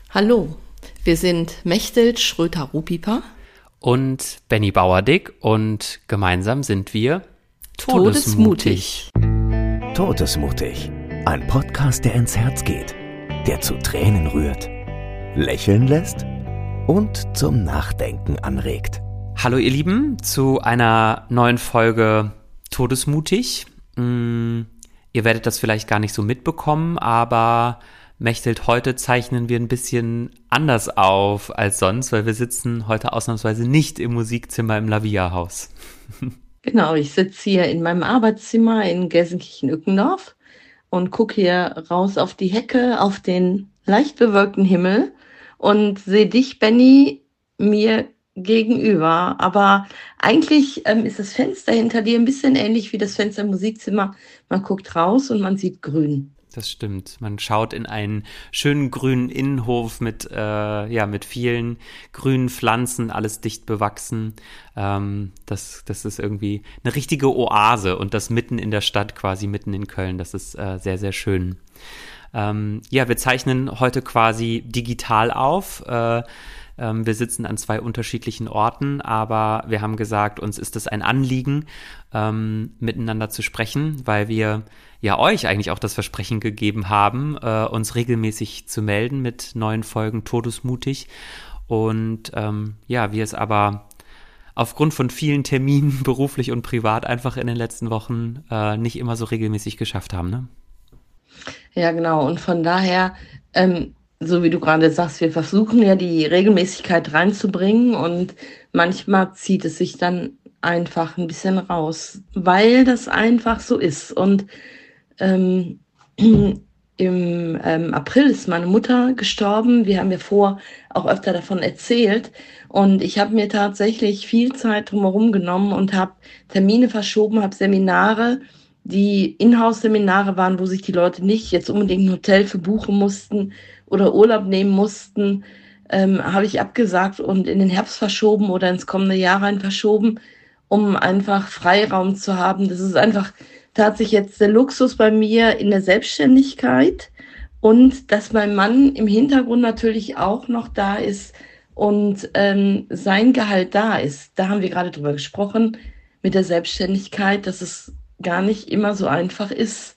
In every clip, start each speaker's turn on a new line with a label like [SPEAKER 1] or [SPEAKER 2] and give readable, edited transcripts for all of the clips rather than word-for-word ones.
[SPEAKER 1] Hallo, wir sind Mechthild Schröter-Rupiper
[SPEAKER 2] und Benny Bauerdick und gemeinsam sind wir
[SPEAKER 1] Todesmutig.
[SPEAKER 3] Todesmutig, ein Podcast, der ins Herz geht, der zu Tränen rührt, lächeln lässt und zum Nachdenken anregt.
[SPEAKER 2] Hallo ihr Lieben, zu einer neuen Folge Todesmutig. Ihr werdet das vielleicht gar nicht so mitbekommen, aber Mechthild, heute zeichnen wir ein bisschen anders auf als sonst, weil wir sitzen heute ausnahmsweise nicht im Musikzimmer im Lavia-Haus.
[SPEAKER 1] Genau, ich sitze hier in meinem Arbeitszimmer in Gelsenkirchen-Ückendorf und gucke hier raus auf die Hecke, auf den leicht bewölkten Himmel und sehe dich, Benny, mir gegenüber. Aber eigentlich ist das Fenster hinter dir ein bisschen ähnlich wie das Fenster im Musikzimmer. Man guckt raus und man sieht grün.
[SPEAKER 2] Das stimmt. Man schaut in einen schönen grünen Innenhof mit vielen grünen Pflanzen, alles dicht bewachsen. Das ist irgendwie eine richtige Oase und das mitten in der Stadt, quasi mitten in Köln. Das ist sehr, sehr schön. Wir zeichnen heute quasi digital auf. Wir sitzen an zwei unterschiedlichen Orten, aber wir haben gesagt, uns ist es ein Anliegen, miteinander zu sprechen, weil wir ja euch eigentlich auch das Versprechen gegeben haben, uns regelmäßig zu melden mit neuen Folgen Todesmutig. Und wir es aber aufgrund von vielen Terminen, beruflich und privat, einfach in den letzten Wochen nicht immer so regelmäßig geschafft haben, ne?
[SPEAKER 1] Ja, genau. Und von daher, so wie du gerade sagst, wir versuchen ja die Regelmäßigkeit reinzubringen und manchmal zieht es sich dann einfach ein bisschen raus, weil das einfach so ist. Und im April ist meine Mutter gestorben. Wir haben ja auch öfter davon erzählt. Und ich habe mir tatsächlich viel Zeit drumherum genommen und habe Termine verschoben, habe Seminare, die Inhouse-Seminare waren, wo sich die Leute nicht jetzt unbedingt ein Hotel für buchen mussten oder Urlaub nehmen mussten, habe ich abgesagt und in den Herbst verschoben oder ins kommende Jahr rein verschoben, um einfach Freiraum zu haben. Das ist einfach tatsächlich jetzt der Luxus bei mir in der Selbstständigkeit und dass mein Mann im Hintergrund natürlich auch noch da ist und sein Gehalt da ist. Da haben wir gerade drüber gesprochen mit der Selbstständigkeit, dass es gar nicht immer so einfach ist,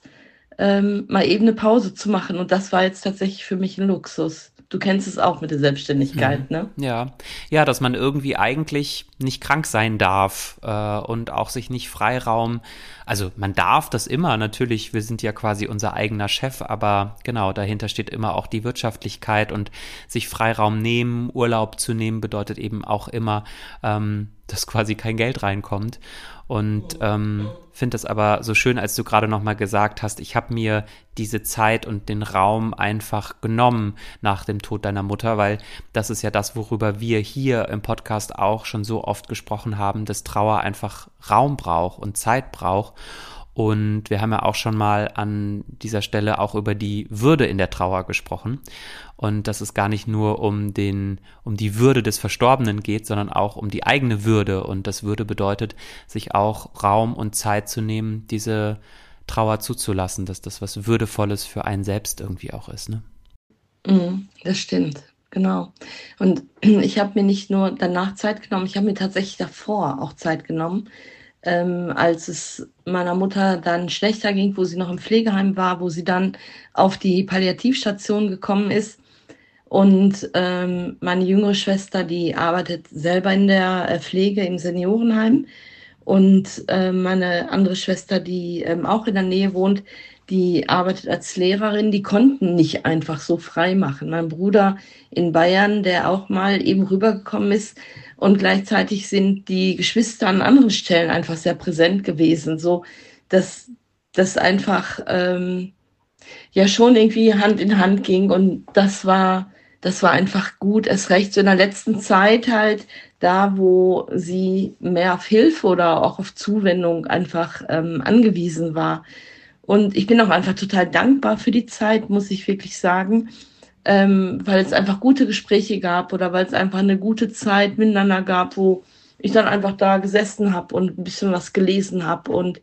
[SPEAKER 1] mal eben eine Pause zu machen. Und das war jetzt tatsächlich für mich ein Luxus. Du kennst es auch mit der Selbstständigkeit, ne?
[SPEAKER 2] Ja, dass man irgendwie eigentlich nicht krank sein darf und auch sich nicht Freiraum, also man darf das immer, natürlich, wir sind ja quasi unser eigener Chef, aber genau, dahinter steht immer auch die Wirtschaftlichkeit und sich Freiraum nehmen, Urlaub zu nehmen, bedeutet eben auch immer, dass quasi kein Geld reinkommt. Und finde das aber so schön, als du gerade nochmal gesagt hast, ich habe mir diese Zeit und den Raum einfach genommen nach dem Tod deiner Mutter, weil das ist ja das, worüber wir hier im Podcast auch schon so oft gesprochen haben, dass Trauer einfach Raum braucht und Zeit braucht. Und wir haben ja auch schon mal an dieser Stelle auch über die Würde in der Trauer gesprochen und dass es gar nicht nur um die Würde des Verstorbenen geht, sondern auch um die eigene Würde. Und das Würde bedeutet, sich auch Raum und Zeit zu nehmen, diese Trauer zuzulassen, dass das was Würdevolles für einen selbst irgendwie auch ist, ne?
[SPEAKER 1] Das stimmt, genau. Und ich habe mir nicht nur danach Zeit genommen, ich habe mir tatsächlich davor auch Zeit genommen, als es meiner Mutter dann schlechter ging, wo sie noch im Pflegeheim war, wo sie dann auf die Palliativstation gekommen ist. Und meine jüngere Schwester, die arbeitet selber in der Pflege im Seniorenheim. Und meine andere Schwester, die auch in der Nähe wohnt, die arbeitet als Lehrerin. Die konnten nicht einfach so frei machen. Mein Bruder in Bayern, der auch mal eben rübergekommen ist, und gleichzeitig sind die Geschwister an anderen Stellen einfach sehr präsent gewesen, so dass das einfach ja schon irgendwie Hand in Hand ging und das war einfach gut. Erst recht so in der letzten Zeit halt, da wo sie mehr auf Hilfe oder auch auf Zuwendung einfach angewiesen war. Und ich bin auch einfach total dankbar für die Zeit, muss ich wirklich sagen, weil es einfach gute Gespräche gab oder weil es einfach eine gute Zeit miteinander gab, wo ich dann einfach da gesessen habe und ein bisschen was gelesen habe und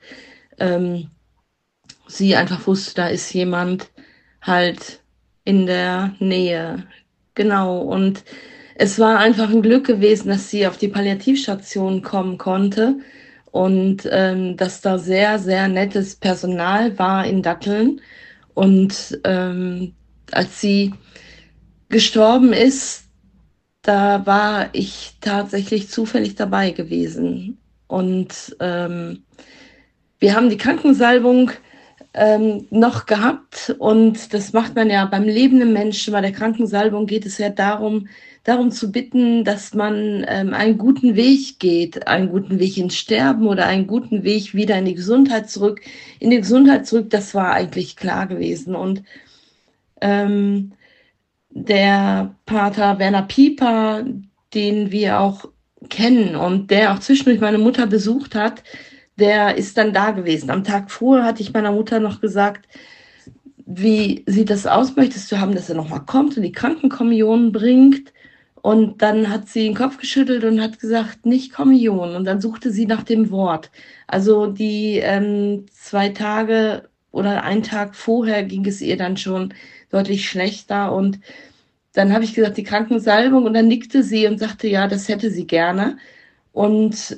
[SPEAKER 1] sie einfach wusste, da ist jemand halt in der Nähe, genau. Und es war einfach ein Glück gewesen, dass sie auf die Palliativstation kommen konnte und dass da sehr, sehr nettes Personal war in Datteln. Und als sie gestorben ist, da war ich tatsächlich zufällig dabei gewesen. Und wir haben die Krankensalbung noch gehabt, und das macht man ja beim lebenden Menschen. Bei der Krankensalbung geht es ja darum zu bitten, dass man einen guten Weg geht, einen guten Weg ins Sterben oder einen guten Weg wieder in die Gesundheit zurück. In die Gesundheit zurück, das war eigentlich klar gewesen. Und der Pater Werner Pieper, den wir auch kennen und der auch zwischendurch meine Mutter besucht hat, der ist dann da gewesen. Am Tag vorher hatte ich meiner Mutter noch gesagt, wie sieht das aus? Möchtest du haben, dass er nochmal kommt und die Krankenkommunion bringt? Und dann hat sie den Kopf geschüttelt und hat gesagt, nicht Kommunion. Und dann suchte sie nach dem Wort. Also die 2 Tage oder einen Tag vorher ging es ihr dann schon deutlich schlechter. Und dann habe ich gesagt, die Krankensalbung. Und dann nickte sie und sagte, ja, das hätte sie gerne. Und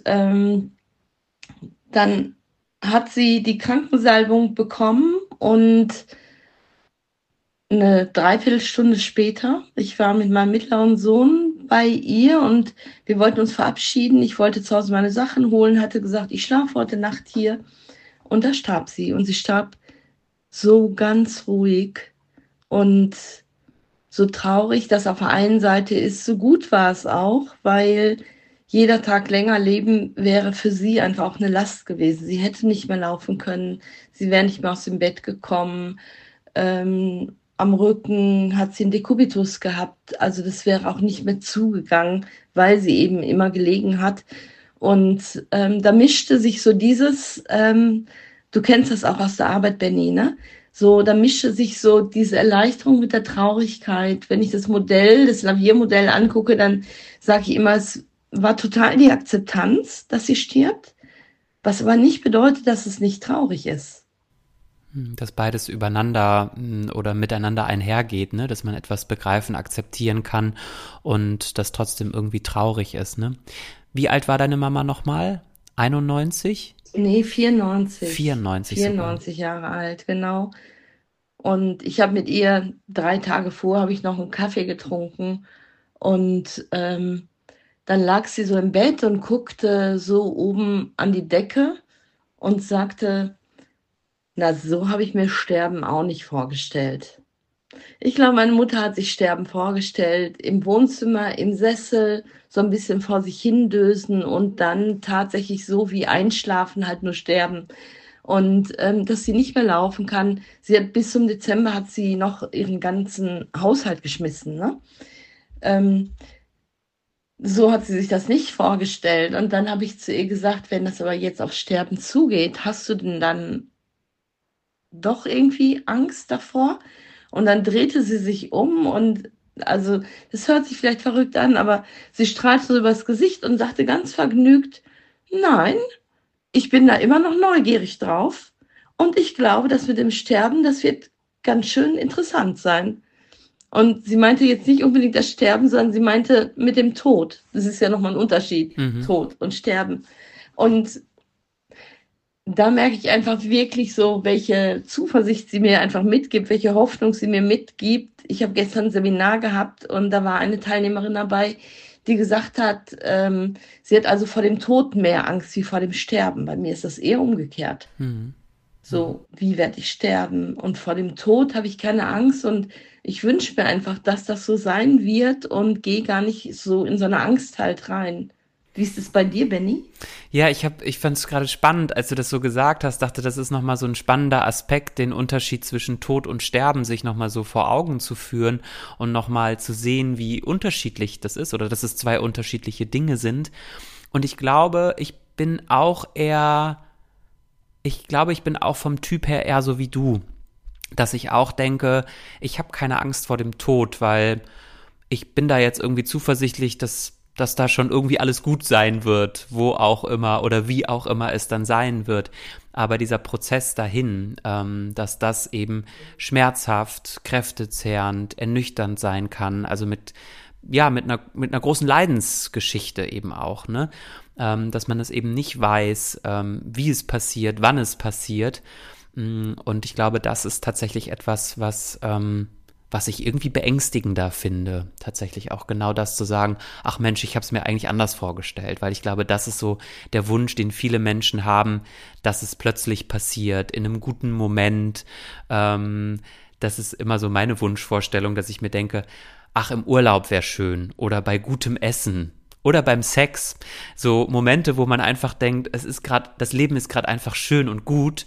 [SPEAKER 1] dann hat sie die Krankensalbung bekommen, und eine Dreiviertelstunde später, ich war mit meinem mittleren Sohn bei ihr und wir wollten uns verabschieden. Ich wollte zu Hause meine Sachen holen, hatte gesagt, ich schlafe heute Nacht hier. Und da starb sie. Und sie starb so ganz ruhig und so traurig, dass auf der einen Seite ist, so gut war es auch, weil jeder Tag länger leben wäre für sie einfach auch eine Last gewesen. Sie hätte nicht mehr laufen können, sie wäre nicht mehr aus dem Bett gekommen. Am Rücken hat sie einen Dekubitus gehabt, also das wäre auch nicht mehr zugegangen, weil sie eben immer gelegen hat. Und da mischte sich so dieses, du kennst das auch aus der Arbeit, Benni, ne? So, da mischte sich so diese Erleichterung mit der Traurigkeit. Wenn ich das Modell, das Laviermodell angucke, dann sage ich immer, es war total die Akzeptanz, dass sie stirbt, was aber nicht bedeutet, dass es nicht traurig ist.
[SPEAKER 2] Dass beides übereinander oder miteinander einhergeht, ne? Dass man etwas begreifen, akzeptieren kann und das trotzdem irgendwie traurig ist, ne? Wie alt war deine Mama nochmal? 91?
[SPEAKER 1] Nee, 94.
[SPEAKER 2] 94
[SPEAKER 1] Jahre alt, genau. Und ich habe mit ihr 3 Tage vor, habe ich noch einen Kaffee getrunken. Und dann lag sie so im Bett und guckte so oben an die Decke und sagte, na, so habe ich mir Sterben auch nicht vorgestellt. Ich glaube, meine Mutter hat sich Sterben vorgestellt, im Wohnzimmer, im Sessel, so ein bisschen vor sich hindösen und dann tatsächlich so wie einschlafen, halt nur sterben. Und dass sie nicht mehr laufen kann. Sie hat bis zum Dezember hat sie noch ihren ganzen Haushalt geschmissen, ne? So hat sie sich das nicht vorgestellt. Und dann habe ich zu ihr gesagt, wenn das aber jetzt auf Sterben zugeht, hast du denn dann doch irgendwie Angst davor? Und dann drehte sie sich um und, also, das hört sich vielleicht verrückt an, aber sie strahlte so übers Gesicht und sagte ganz vergnügt, nein, ich bin da immer noch neugierig drauf. Und ich glaube, das mit dem Sterben, das wird ganz schön interessant sein. Und sie meinte jetzt nicht unbedingt das Sterben, sondern sie meinte mit dem Tod. Das ist ja nochmal ein Unterschied, Tod und Sterben. Und da merke ich einfach wirklich so, welche Zuversicht sie mir einfach mitgibt, welche Hoffnung sie mir mitgibt. Ich habe gestern ein Seminar gehabt und da war eine Teilnehmerin dabei, die gesagt hat, sie hat also vor dem Tod mehr Angst wie vor dem Sterben. Bei mir ist das eher umgekehrt. So, wie werde ich sterben? Und vor dem Tod habe ich keine Angst und ich wünsche mir einfach, dass das so sein wird und gehe gar nicht so in so eine Angst halt rein. Wie ist es bei dir, Benni?
[SPEAKER 2] Ja, ich fand es gerade spannend, als du das so gesagt hast, dachte, das ist nochmal so ein spannender Aspekt, den Unterschied zwischen Tod und Sterben sich nochmal so vor Augen zu führen und nochmal zu sehen, wie unterschiedlich das ist oder dass es 2 unterschiedliche Dinge sind. Und ich glaube, ich bin auch vom Typ her eher so wie du, dass ich auch denke, ich habe keine Angst vor dem Tod, weil ich bin da jetzt irgendwie zuversichtlich, dass da schon irgendwie alles gut sein wird, wo auch immer oder wie auch immer es dann sein wird. aber dieser Prozess dahin, dass das eben schmerzhaft, kräftezehrend, ernüchternd sein kann, also mit einer großen Leidensgeschichte eben auch, ne? Dass man es eben nicht weiß, wie es passiert, wann es passiert. Und ich glaube, das ist tatsächlich etwas, was ich irgendwie beängstigender finde, tatsächlich auch genau das zu sagen, ach Mensch, ich habe es mir eigentlich anders vorgestellt, weil ich glaube, das ist so der Wunsch, den viele Menschen haben, dass es plötzlich passiert, in einem guten Moment. Das ist immer so meine Wunschvorstellung, dass ich mir denke, ach, im Urlaub wäre schön oder bei gutem Essen oder beim Sex. So Momente, wo man einfach denkt, das Leben ist gerade einfach schön und gut.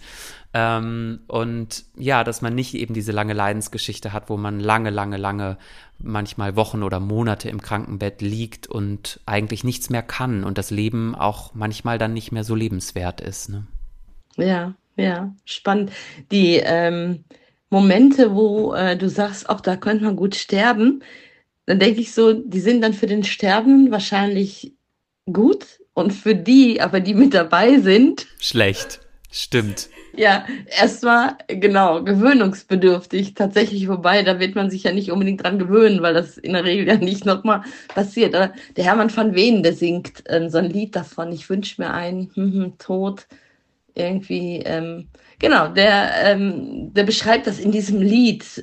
[SPEAKER 2] Und ja, dass man nicht eben diese lange Leidensgeschichte hat, wo man lange, manchmal Wochen oder Monate im Krankenbett liegt und eigentlich nichts mehr kann und das Leben auch manchmal dann nicht mehr so lebenswert ist, ne?
[SPEAKER 1] Ja, ja, spannend. Die Momente, wo du sagst, auch da könnte man gut sterben, dann denke ich so, die sind dann für den Sterbenden wahrscheinlich gut und für die, aber die mit dabei sind,
[SPEAKER 2] Schlecht. Stimmt.
[SPEAKER 1] ja, erstmal, genau, gewöhnungsbedürftig tatsächlich, wobei, da wird man sich ja nicht unbedingt dran gewöhnen, weil das in der Regel ja nicht nochmal passiert. Aber der Hermann van Veen, der singt so ein Lied davon, ich wünsche mir einen Tod, irgendwie, genau, der beschreibt das in diesem Lied,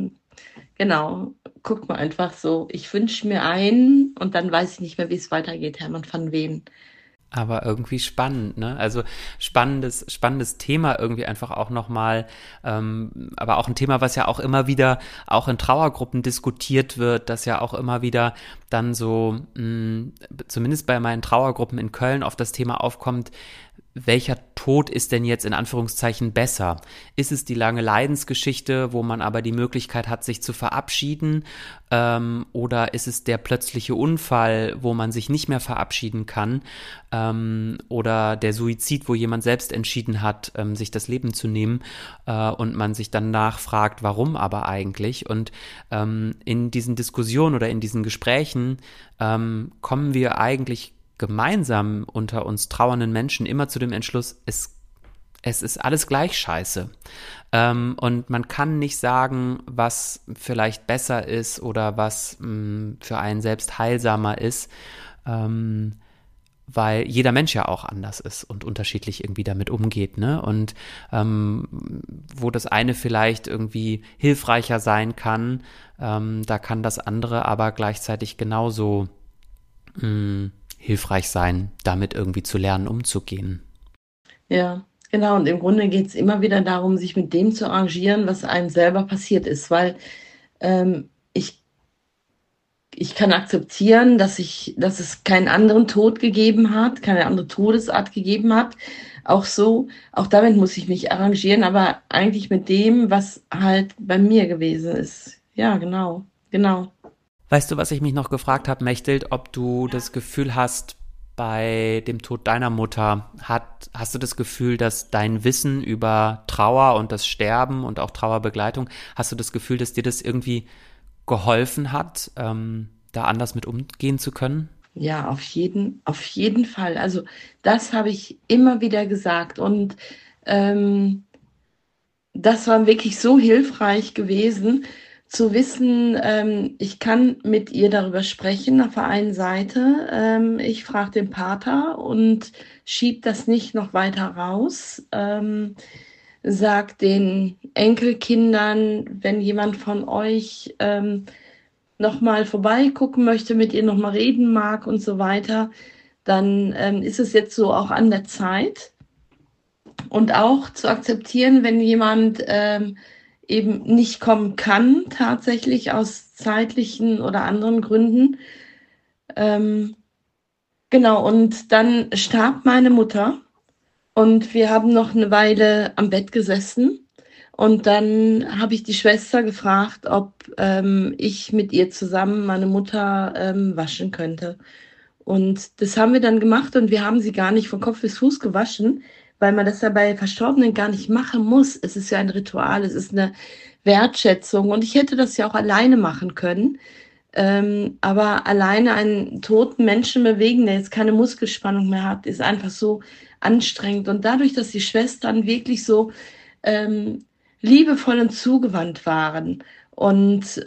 [SPEAKER 1] genau, guck mal einfach so, ich wünsche mir einen und dann weiß ich nicht mehr, wie es weitergeht, Hermann van Veen.
[SPEAKER 2] Aber irgendwie spannend, ne? Also spannendes Thema irgendwie einfach auch nochmal, aber auch ein Thema, was ja auch immer wieder auch in Trauergruppen diskutiert wird, dass ja auch immer wieder dann so, zumindest bei meinen Trauergruppen in Köln oft das Thema aufkommt, welcher Tod ist denn jetzt in Anführungszeichen besser? Ist es die lange Leidensgeschichte, wo man aber die Möglichkeit hat, sich zu verabschieden? Oder ist es der plötzliche Unfall, wo man sich nicht mehr verabschieden kann? Oder der Suizid, wo jemand selbst entschieden hat, sich das Leben zu nehmen und man sich dann nachfragt, warum aber eigentlich? Und in diesen Diskussionen oder in diesen Gesprächen kommen wir eigentlich gemeinsam unter uns trauernden Menschen immer zu dem Entschluss, es ist alles gleich scheiße. Und man kann nicht sagen, was vielleicht besser ist oder was für einen selbst heilsamer ist, weil jeder Mensch ja auch anders ist und unterschiedlich irgendwie damit umgeht, ne? Und wo das eine vielleicht irgendwie hilfreicher sein kann, da kann das andere aber gleichzeitig genauso hilfreich sein, damit irgendwie zu lernen, umzugehen.
[SPEAKER 1] Ja, genau. Und im Grunde geht es immer wieder darum, sich mit dem zu arrangieren, was einem selber passiert ist, weil ich, ich kann akzeptieren, dass es keinen anderen Tod gegeben hat, keine andere Todesart gegeben hat. Auch so, auch damit muss ich mich arrangieren, aber eigentlich mit dem, was halt bei mir gewesen ist. Ja, genau, genau.
[SPEAKER 2] Weißt du, was ich mich noch gefragt habe, Mechthild, ob du das Gefühl hast, bei dem Tod deiner Mutter, hast du das Gefühl, dass dein Wissen über Trauer und das Sterben und auch Trauerbegleitung, hast du das Gefühl, dass dir das irgendwie geholfen hat, da anders mit umgehen zu können?
[SPEAKER 1] Ja, auf jeden Fall. Also das habe ich immer wieder gesagt und das war wirklich so hilfreich gewesen, zu wissen, ich kann mit ihr darüber sprechen auf der einen Seite. Ich frage den Pater und schiebe das nicht noch weiter raus. Sag den Enkelkindern, wenn jemand von euch nochmal vorbeigucken möchte, mit ihr nochmal reden mag und so weiter, dann ist es jetzt so auch an der Zeit. Und auch zu akzeptieren, wenn jemand eben nicht kommen kann, tatsächlich aus zeitlichen oder anderen Gründen. Genau, und dann starb meine Mutter und wir haben noch eine Weile am Bett gesessen. Und dann habe ich die Schwester gefragt, ob ich mit ihr zusammen meine Mutter waschen könnte. Und das haben wir dann gemacht und wir haben sie gar nicht von Kopf bis Fuß gewaschen, weil man das ja bei Verstorbenen gar nicht machen muss. Es ist ja ein Ritual, es ist eine Wertschätzung und ich hätte das ja auch alleine machen können. Aber alleine einen toten Menschen bewegen, der jetzt keine Muskelspannung mehr hat, ist einfach so anstrengend. Und dadurch, dass die Schwestern wirklich so liebevoll und zugewandt waren und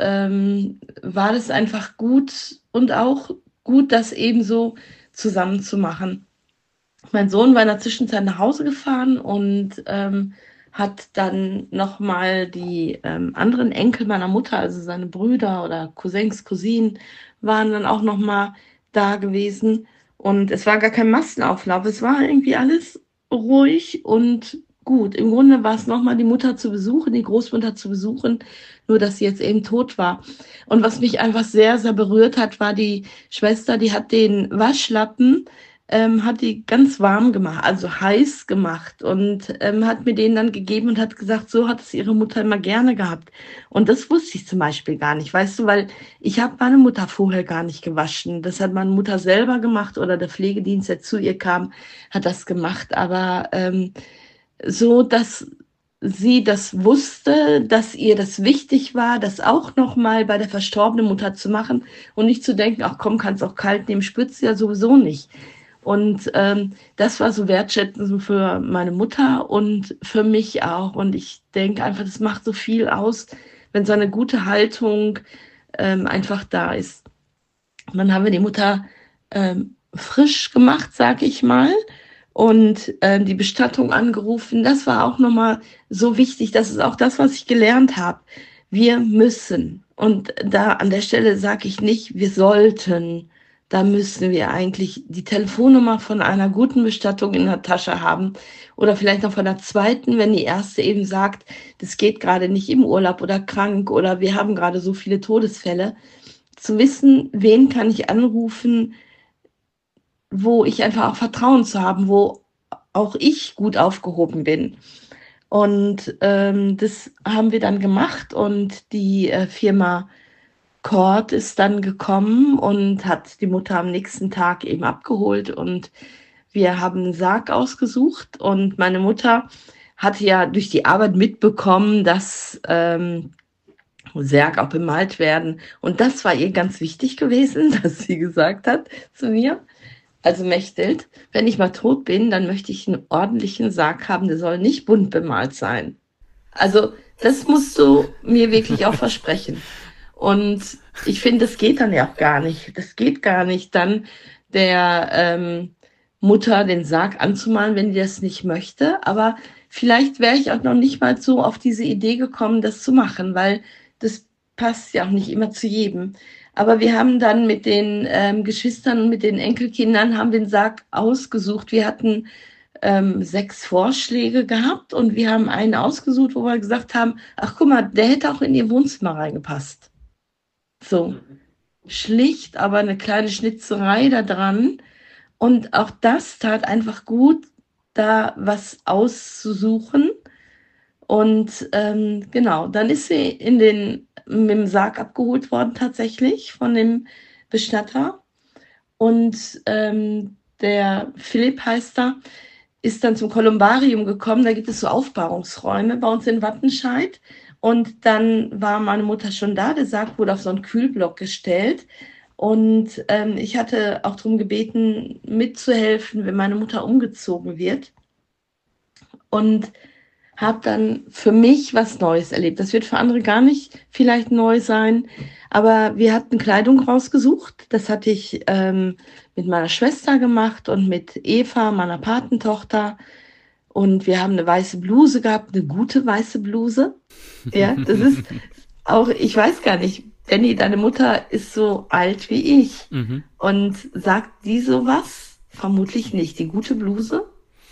[SPEAKER 1] war das einfach gut und auch gut, das eben so zusammen zu machen. Mein Sohn war in der Zwischenzeit nach Hause gefahren und hat dann nochmal die anderen Enkel meiner Mutter, also seine Brüder oder Cousins, Cousinen, waren dann auch nochmal da gewesen. Und es war gar kein Massenauflauf, es war irgendwie alles ruhig und gut. Im Grunde war es nochmal die Mutter zu besuchen, die Großmutter zu besuchen, nur dass sie jetzt eben tot war. Und was mich einfach sehr, sehr berührt hat, war die Schwester, die hat den Waschlappen hat die ganz warm gemacht, also heiß gemacht und hat mir den dann gegeben und hat gesagt, so hat es ihre Mutter immer gerne gehabt. Und das wusste ich zum Beispiel gar nicht, weißt du, weil ich habe meine Mutter vorher gar nicht gewaschen. Das hat meine Mutter selber gemacht oder der Pflegedienst, der zu ihr kam, hat das gemacht. Aber so, dass sie das wusste, dass ihr das wichtig war, das auch nochmal bei der verstorbenen Mutter zu machen und nicht zu denken, ach komm, kannst auch kalt nehmen, spürst du ja sowieso nicht. Und das war so wertschätzend für meine Mutter und für mich auch. Und ich denke einfach, das macht so viel aus, wenn so eine gute Haltung einfach da ist. Und dann haben wir die Mutter frisch gemacht, sag ich mal, und die Bestattung angerufen. Das war auch nochmal so wichtig. Das ist auch das, was ich gelernt habe. Wir müssen. Und da an der Stelle sage ich nicht, wir sollten. Da müssen wir eigentlich die Telefonnummer von einer guten Bestattung in der Tasche haben oder vielleicht noch von der zweiten, wenn die erste eben sagt, das geht gerade nicht im Urlaub oder krank oder wir haben gerade so viele Todesfälle. Zu wissen, wen kann ich anrufen, wo ich einfach auch Vertrauen zu haben, wo auch ich gut aufgehoben bin. Und das haben wir dann gemacht und die Firma Cord ist dann gekommen und hat die Mutter am nächsten Tag eben abgeholt und wir haben einen Sarg ausgesucht und meine Mutter hatte ja durch die Arbeit mitbekommen, dass Särge auch bemalt werden und das war ihr ganz wichtig gewesen, dass sie gesagt hat zu mir, also Mechthild, wenn ich mal tot bin, dann möchte ich einen ordentlichen Sarg haben, der soll nicht bunt bemalt sein. Also das musst du mir wirklich auch versprechen. Und ich finde, das geht dann ja auch gar nicht. Das geht gar nicht, dann der Mutter den Sarg anzumalen, wenn die das nicht möchte. Aber vielleicht wäre ich auch noch nicht mal so auf diese Idee gekommen, das zu machen, weil das passt ja auch nicht immer zu jedem. Aber wir haben dann mit den Geschwistern und mit den Enkelkindern haben den Sarg ausgesucht. Wir hatten 6 Vorschläge gehabt und wir haben einen ausgesucht, wo wir gesagt haben, ach guck mal, der hätte auch in ihr Wohnzimmer reingepasst. So schlicht, aber eine kleine Schnitzerei da dran. Und auch das tat einfach gut, da was auszusuchen. Und genau, dann ist sie mit dem Sarg abgeholt worden tatsächlich von dem Bestatter. Und der Philipp heißt er, ist dann zum Kolumbarium gekommen. Da gibt es so Aufbahrungsräume bei uns in Wattenscheid. Und dann war meine Mutter schon da. Der Sarg wurde auf so einen Kühlblock gestellt. Und ich hatte auch darum gebeten, mitzuhelfen, wenn meine Mutter umgezogen wird. Und habe dann für mich was Neues erlebt. Das wird für andere gar nicht vielleicht neu sein. Aber wir hatten Kleidung rausgesucht. Das hatte ich mit meiner Schwester gemacht und mit Eva, meiner Patentochter. Und wir haben eine weiße Bluse gehabt, eine gute weiße Bluse. Ja, das ist auch, ich weiß gar nicht, Danny, deine Mutter ist so alt wie ich. Und sagt die sowas? Vermutlich nicht. Die gute Bluse?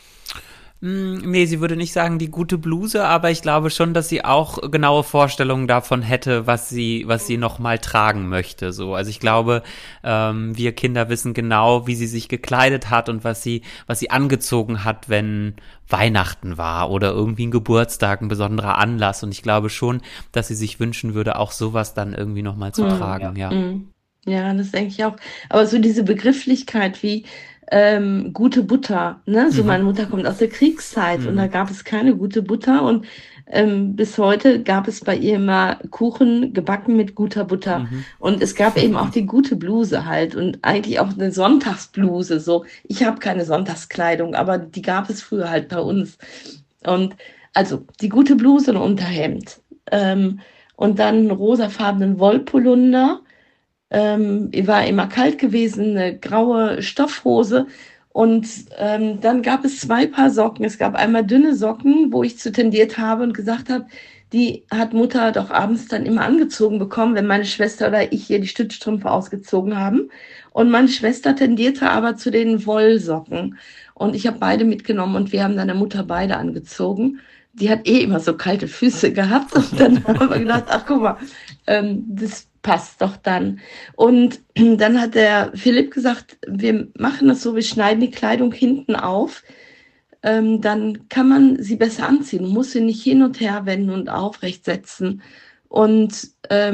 [SPEAKER 2] Nee, sie würde nicht sagen, die gute Bluse, aber ich glaube schon, dass sie auch genaue Vorstellungen davon hätte, was sie noch mal tragen möchte. So, also ich glaube, wir Kinder wissen genau, wie sie sich gekleidet hat und was sie angezogen hat, wenn Weihnachten war oder irgendwie ein Geburtstag, ein besonderer Anlass. Und ich glaube schon, dass sie sich wünschen würde, auch sowas dann irgendwie noch mal zu tragen. Ja.
[SPEAKER 1] Ja, das denke ich auch. Aber so diese Begrifflichkeit wie gute Butter. Ne? So, meine Mutter kommt aus der Kriegszeit und da gab es keine gute Butter und bis heute gab es bei ihr immer Kuchen gebacken mit guter Butter. Und es gab eben auch die gute Bluse halt und eigentlich auch eine Sonntagsbluse. So, ich habe keine Sonntagskleidung, aber die gab es früher halt bei uns. Und also die gute Bluse und Unterhemd. Und dann einen rosafarbenen Wollpolunder. War immer kalt gewesen, eine graue Stoffhose. Und dann gab es 2 Paar Socken. Es gab einmal dünne Socken, wo ich zu tendiert habe und gesagt habe, die hat Mutter doch abends dann immer angezogen bekommen, wenn meine Schwester oder ich ihr die Stützstrümpfe ausgezogen haben. Und meine Schwester tendierte aber zu den Wollsocken. Und ich habe beide mitgenommen und wir haben dann der Mutter beide angezogen. Die hat eh immer so kalte Füße gehabt. Und dann haben wir gedacht, ach guck mal, das passt doch dann. Und dann hat der Philipp gesagt, wir machen das so, wir schneiden die Kleidung hinten auf. Dann kann man sie besser anziehen. Man muss sie nicht hin und her wenden und aufrecht setzen. Und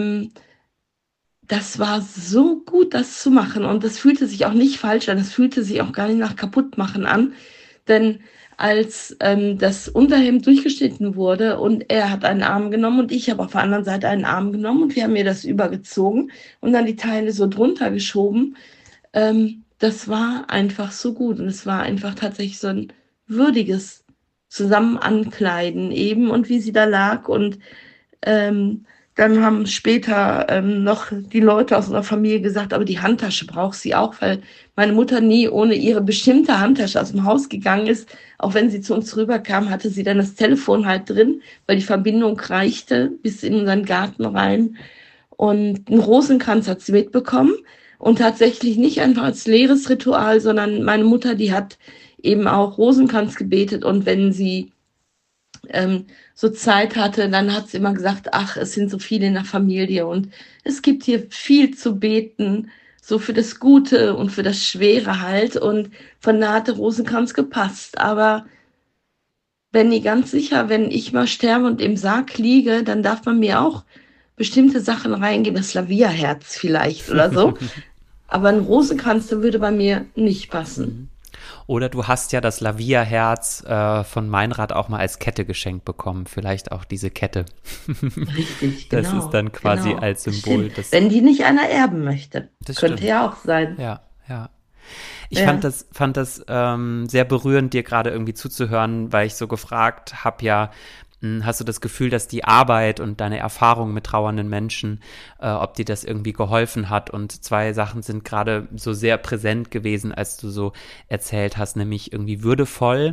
[SPEAKER 1] das war so gut, das zu machen. Und das fühlte sich auch nicht falsch an. Das fühlte sich auch gar nicht nach Kaputtmachen an. Denn als das Unterhemd durchgeschnitten wurde und er hat einen Arm genommen und ich habe auf der anderen Seite einen Arm genommen und wir haben mir das übergezogen und dann die Teile so drunter geschoben. Das war einfach so gut und es war einfach tatsächlich so ein würdiges Zusammen-Ankleiden eben und wie sie da lag und dann haben später noch die Leute aus unserer Familie gesagt, aber die Handtasche braucht sie auch, weil meine Mutter nie ohne ihre bestimmte Handtasche aus dem Haus gegangen ist. Auch wenn sie zu uns rüberkam, hatte sie dann das Telefon halt drin, weil die Verbindung reichte bis in unseren Garten rein. Und einen Rosenkranz hat sie mitbekommen und tatsächlich nicht einfach als leeres Ritual, sondern meine Mutter, die hat eben auch Rosenkranz gebetet und wenn sie so Zeit hatte, dann hat sie immer gesagt, ach, es sind so viele in der Familie und es gibt hier viel zu beten, so für das Gute und für das Schwere halt und von da hatte Rosenkranz gepasst, aber Benni, ganz sicher, wenn ich mal sterbe und im Sarg liege, dann darf man mir auch bestimmte Sachen reingeben, das Lavierherz vielleicht oder so, aber ein Rosenkranz, der würde bei mir nicht passen.
[SPEAKER 2] Oder du hast ja das Lavierherz von Meinrad auch mal als Kette geschenkt bekommen. Vielleicht auch diese Kette.
[SPEAKER 1] Richtig,
[SPEAKER 2] das
[SPEAKER 1] genau.
[SPEAKER 2] ist dann quasi
[SPEAKER 1] Genau,
[SPEAKER 2] als Symbol.
[SPEAKER 1] das wenn die nicht einer erben möchte.
[SPEAKER 2] Das
[SPEAKER 1] Könnte
[SPEAKER 2] stimmt.
[SPEAKER 1] ja auch sein.
[SPEAKER 2] Ja, ja. Ich
[SPEAKER 1] Ja.
[SPEAKER 2] fand das sehr berührend, dir gerade irgendwie zuzuhören, weil ich so gefragt habe, ja, hast du das Gefühl, dass die Arbeit und deine Erfahrung mit trauernden Menschen, ob dir das irgendwie geholfen hat? Und 2 Sachen sind gerade so sehr präsent gewesen, als du so erzählt hast, nämlich irgendwie würdevoll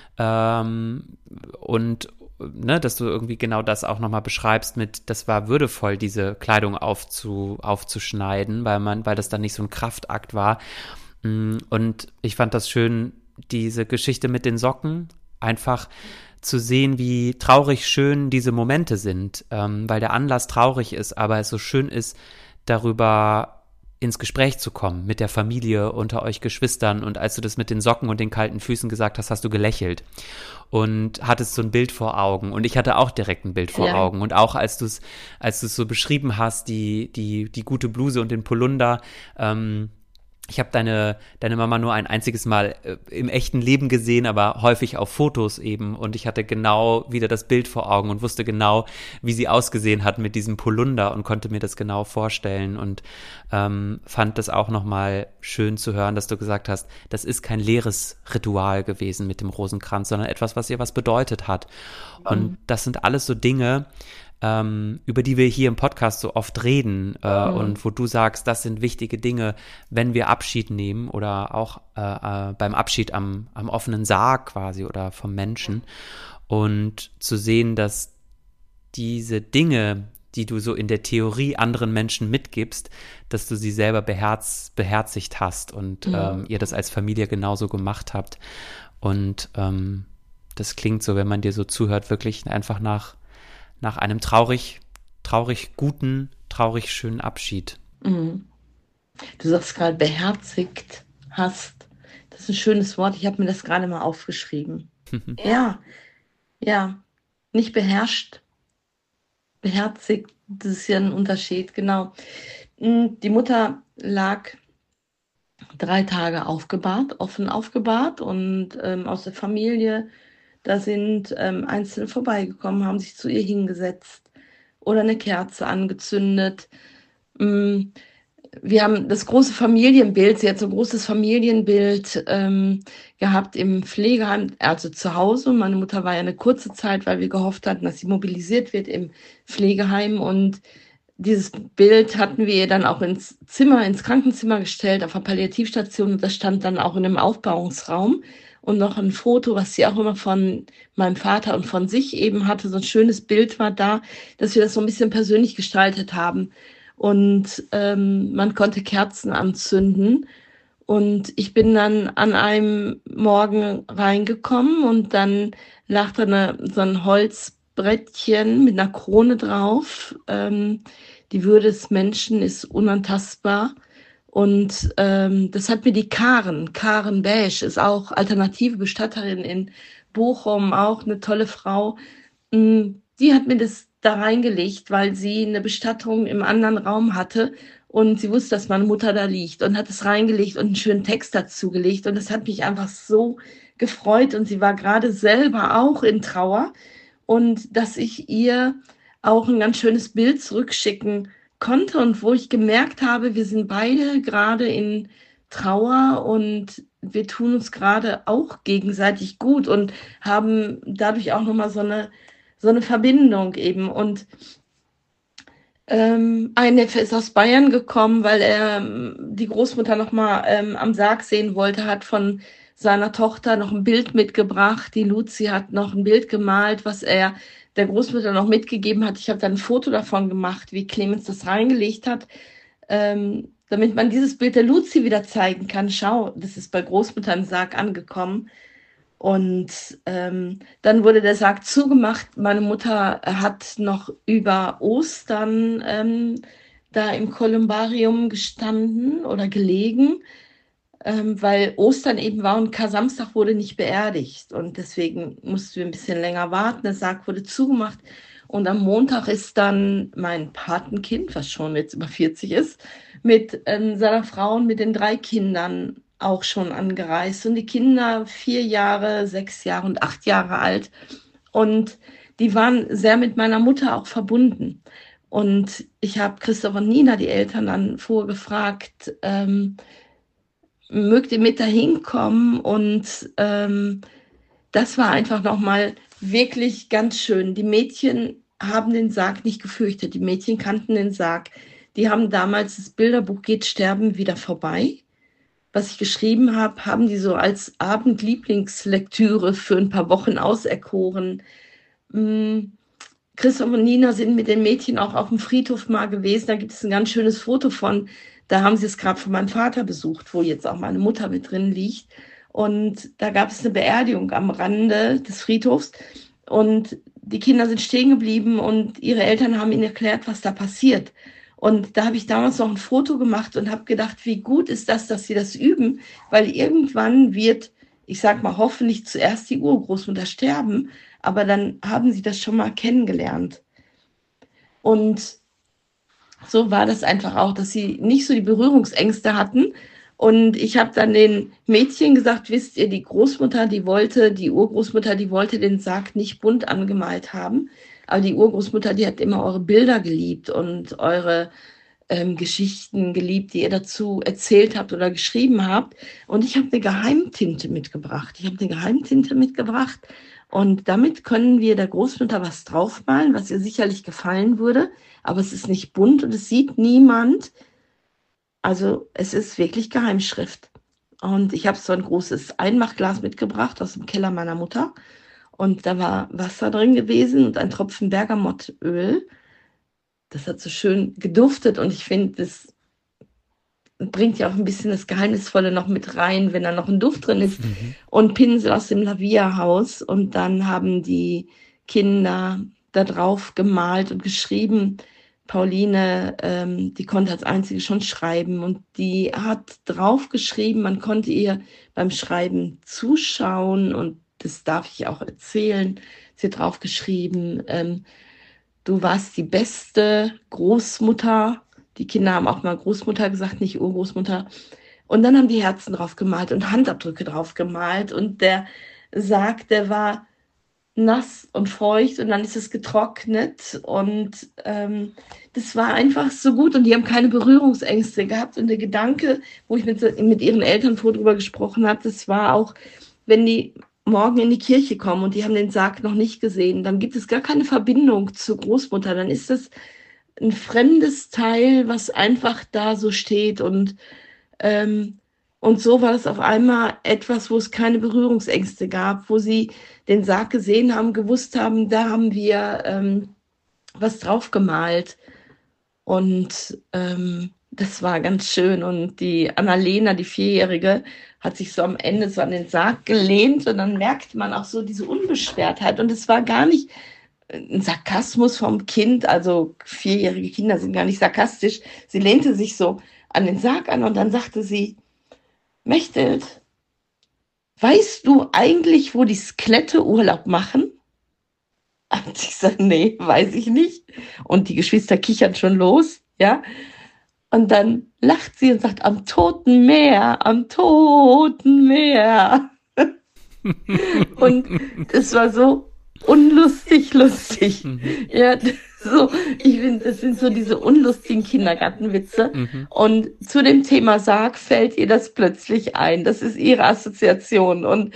[SPEAKER 2] und ne, dass du irgendwie genau das auch nochmal beschreibst mit, das war würdevoll, diese Kleidung aufzuschneiden, weil das dann nicht so ein Kraftakt war. Und ich fand das schön, diese Geschichte mit den Socken, einfach zu sehen, wie traurig schön diese Momente sind, weil der Anlass traurig ist, aber es so schön ist, darüber ins Gespräch zu kommen mit der Familie, unter euch Geschwistern. Und als du das mit den Socken und den kalten Füßen gesagt hast, hast du gelächelt und hattest so ein Bild vor Augen. Und ich hatte auch direkt ein Bild vor Augen. Und auch als du es so beschrieben hast, die gute Bluse und den Polunder, ich habe deine Mama nur ein einziges Mal im echten Leben gesehen, aber häufig auf Fotos eben. Und ich hatte genau wieder das Bild vor Augen und wusste genau, wie sie ausgesehen hat mit diesem Polunder und konnte mir das genau vorstellen. Und fand das auch nochmal schön zu hören, dass du gesagt hast, das ist kein leeres Ritual gewesen mit dem Rosenkranz, sondern etwas, was ihr was bedeutet hat. Und das sind alles so Dinge, über die wir hier im Podcast so oft reden und wo du sagst, das sind wichtige Dinge, wenn wir Abschied nehmen oder auch beim Abschied am offenen Sarg quasi oder vom Menschen und zu sehen, dass diese Dinge, die du so in der Theorie anderen Menschen mitgibst, dass du sie selber beherzigt hast und ihr das als Familie genauso gemacht habt und das klingt so, wenn man dir so zuhört, wirklich einfach nach einem traurig guten, traurig schönen Abschied.
[SPEAKER 1] Du sagst gerade beherzigt hast. Das ist ein schönes Wort. Ich habe mir das gerade mal aufgeschrieben. Ja, nicht beherrscht, beherzigt. Das ist ja ein Unterschied, genau. Die Mutter lag 3 Tage aufgebahrt, offen aufgebahrt und aus der Familie, da sind Einzelne vorbeigekommen, haben sich zu ihr hingesetzt oder eine Kerze angezündet. Mm, Wir haben das große Familienbild, sie hat so ein großes Familienbild gehabt im Pflegeheim, also zu Hause. Meine Mutter war ja eine kurze Zeit, weil wir gehofft hatten, dass sie mobilisiert wird im Pflegeheim. Und dieses Bild hatten wir ihr dann auch ins Zimmer, ins Krankenzimmer gestellt, auf der Palliativstation. Und das stand dann auch in einem Aufbauungsraum. Und noch ein Foto, was sie auch immer von meinem Vater und von sich eben hatte. So ein schönes Bild war da, dass wir das so ein bisschen persönlich gestaltet haben. Und man konnte Kerzen anzünden. Und ich bin dann an einem Morgen reingekommen und dann lag da so ein Holzbrettchen mit einer Krone drauf. Die Würde des Menschen ist unantastbar. Und das hat mir die Karen Besch, ist auch alternative Bestatterin in Bochum, auch eine tolle Frau. Die hat mir das da reingelegt, weil sie eine Bestattung im anderen Raum hatte und sie wusste, dass meine Mutter da liegt und hat es reingelegt und einen schönen Text dazu gelegt. Und das hat mich einfach so gefreut. Und sie war gerade selber auch in Trauer und dass ich ihr auch ein ganz schönes Bild zurückschicken konnte und wo ich gemerkt habe, wir sind beide gerade in Trauer und wir tun uns gerade auch gegenseitig gut und haben dadurch auch nochmal so eine Verbindung eben. Und ein Neffe ist aus Bayern gekommen, weil er die Großmutter nochmal am Sarg sehen wollte, hat von seiner Tochter noch ein Bild mitgebracht. Die Luzi hat noch ein Bild gemalt, was er der Großmutter noch mitgegeben hat. Ich habe dann ein Foto davon gemacht, wie Clemens das reingelegt hat, damit man dieses Bild der Luzi wieder zeigen kann. Schau, das ist bei Großmutter im Sarg angekommen. Und dann wurde der Sarg zugemacht. Meine Mutter hat noch über Ostern da im Kolumbarium gestanden oder gelegen, weil Ostern eben war und Kar-Samstag wurde nicht beerdigt. Und deswegen mussten wir ein bisschen länger warten. Der Sarg wurde zugemacht. Und am Montag ist dann mein Patenkind, was schon jetzt über 40 ist, mit seiner Frau und mit den 3 Kindern auch schon angereist. Und die Kinder 4 Jahre, 6 Jahre und 8 Jahre alt. Und die waren sehr mit meiner Mutter auch verbunden. Und ich habe Christoph und Nina, die Eltern, dann vorgefragt, mögt ihr mit dahin kommen? Und das war einfach nochmal wirklich ganz schön. Die Mädchen haben den Sarg nicht gefürchtet. Die Mädchen kannten den Sarg. Die haben damals das Bilderbuch Geht Sterben wieder vorbei, was ich geschrieben habe, haben die so als Abendlieblingslektüre für ein paar Wochen auserkoren. Christoph und Nina sind mit den Mädchen auch auf dem Friedhof mal gewesen. Da gibt es ein ganz schönes Foto von. Da haben sie es gerade von meinem Vater besucht, wo jetzt auch meine Mutter mit drin liegt. Und da gab es eine Beerdigung am Rande des Friedhofs. Und die Kinder sind stehen geblieben und ihre Eltern haben ihnen erklärt, was da passiert. Und da habe ich damals noch ein Foto gemacht und habe gedacht, wie gut ist das, dass sie das üben, weil irgendwann wird, ich sag mal, hoffentlich zuerst die Urgroßmutter sterben, aber dann haben sie das schon mal kennengelernt. Und so war das einfach auch, dass sie nicht so die Berührungsängste hatten. Und ich habe dann den Mädchen gesagt, wisst ihr, die Urgroßmutter, die wollte den Sarg nicht bunt angemalt haben. Aber die Urgroßmutter, die hat immer eure Bilder geliebt und eure Geschichten geliebt, die ihr dazu erzählt habt oder geschrieben habt. Und ich habe eine Geheimtinte mitgebracht. Und damit können wir der Großmutter was draufmalen, was ihr sicherlich gefallen würde. Aber es ist nicht bunt und es sieht niemand. Also es ist wirklich Geheimschrift. Und ich habe so ein großes Einmachglas mitgebracht aus dem Keller meiner Mutter. Und da war Wasser drin gewesen und ein Tropfen Bergamottöl. Das hat so schön geduftet und ich finde, das bringt ja auch ein bisschen das Geheimnisvolle noch mit rein, wenn da noch ein Duft drin ist. Und Pinsel aus dem Lavia-Haus. Und dann haben die Kinder da drauf gemalt und geschrieben. Pauline, die konnte als einzige schon schreiben und die hat drauf geschrieben, man konnte ihr beim Schreiben zuschauen und das darf ich auch erzählen. Sie hat drauf geschrieben, du warst die beste Großmutter. Die Kinder haben auch mal Großmutter gesagt, nicht Urgroßmutter. Und dann haben die Herzen drauf gemalt und Handabdrücke drauf gemalt. Und der Sarg, der war nass und feucht und dann ist es getrocknet. Und das war einfach so gut. Und die haben keine Berührungsängste gehabt. Und der Gedanke, wo ich mit ihren Eltern drüber gesprochen habe, das war auch, wenn die morgen in die Kirche kommen und die haben den Sarg noch nicht gesehen, dann gibt es gar keine Verbindung zur Großmutter. Dann ist das ein fremdes Teil, was einfach da so steht. Und so war das auf einmal etwas, wo es keine Berührungsängste gab, wo sie den Sarg gesehen haben, gewusst haben, da haben wir was drauf gemalt. Und das war ganz schön. Und die Annalena, die Vierjährige, hat sich so am Ende so an den Sarg gelehnt und dann merkte man auch so diese Unbeschwertheit. Und es war gar nicht ein Sarkasmus vom Kind, also 4-jährige Kinder sind gar nicht sarkastisch. Sie lehnte sich so an den Sarg an und dann sagte sie, Mechthild, weißt du eigentlich, wo die Skelette Urlaub machen? Und ich sage, nee, weiß ich nicht. Und die Geschwister kichern schon los, ja. Und dann lacht sie und sagt, am Toten Meer, am Toten Meer. Und es war so unlustig, lustig. Ja, so, ich finde, das sind so diese unlustigen Kindergartenwitze. Und zu dem Thema Sarg fällt ihr das plötzlich ein. Das ist ihre Assoziation. Und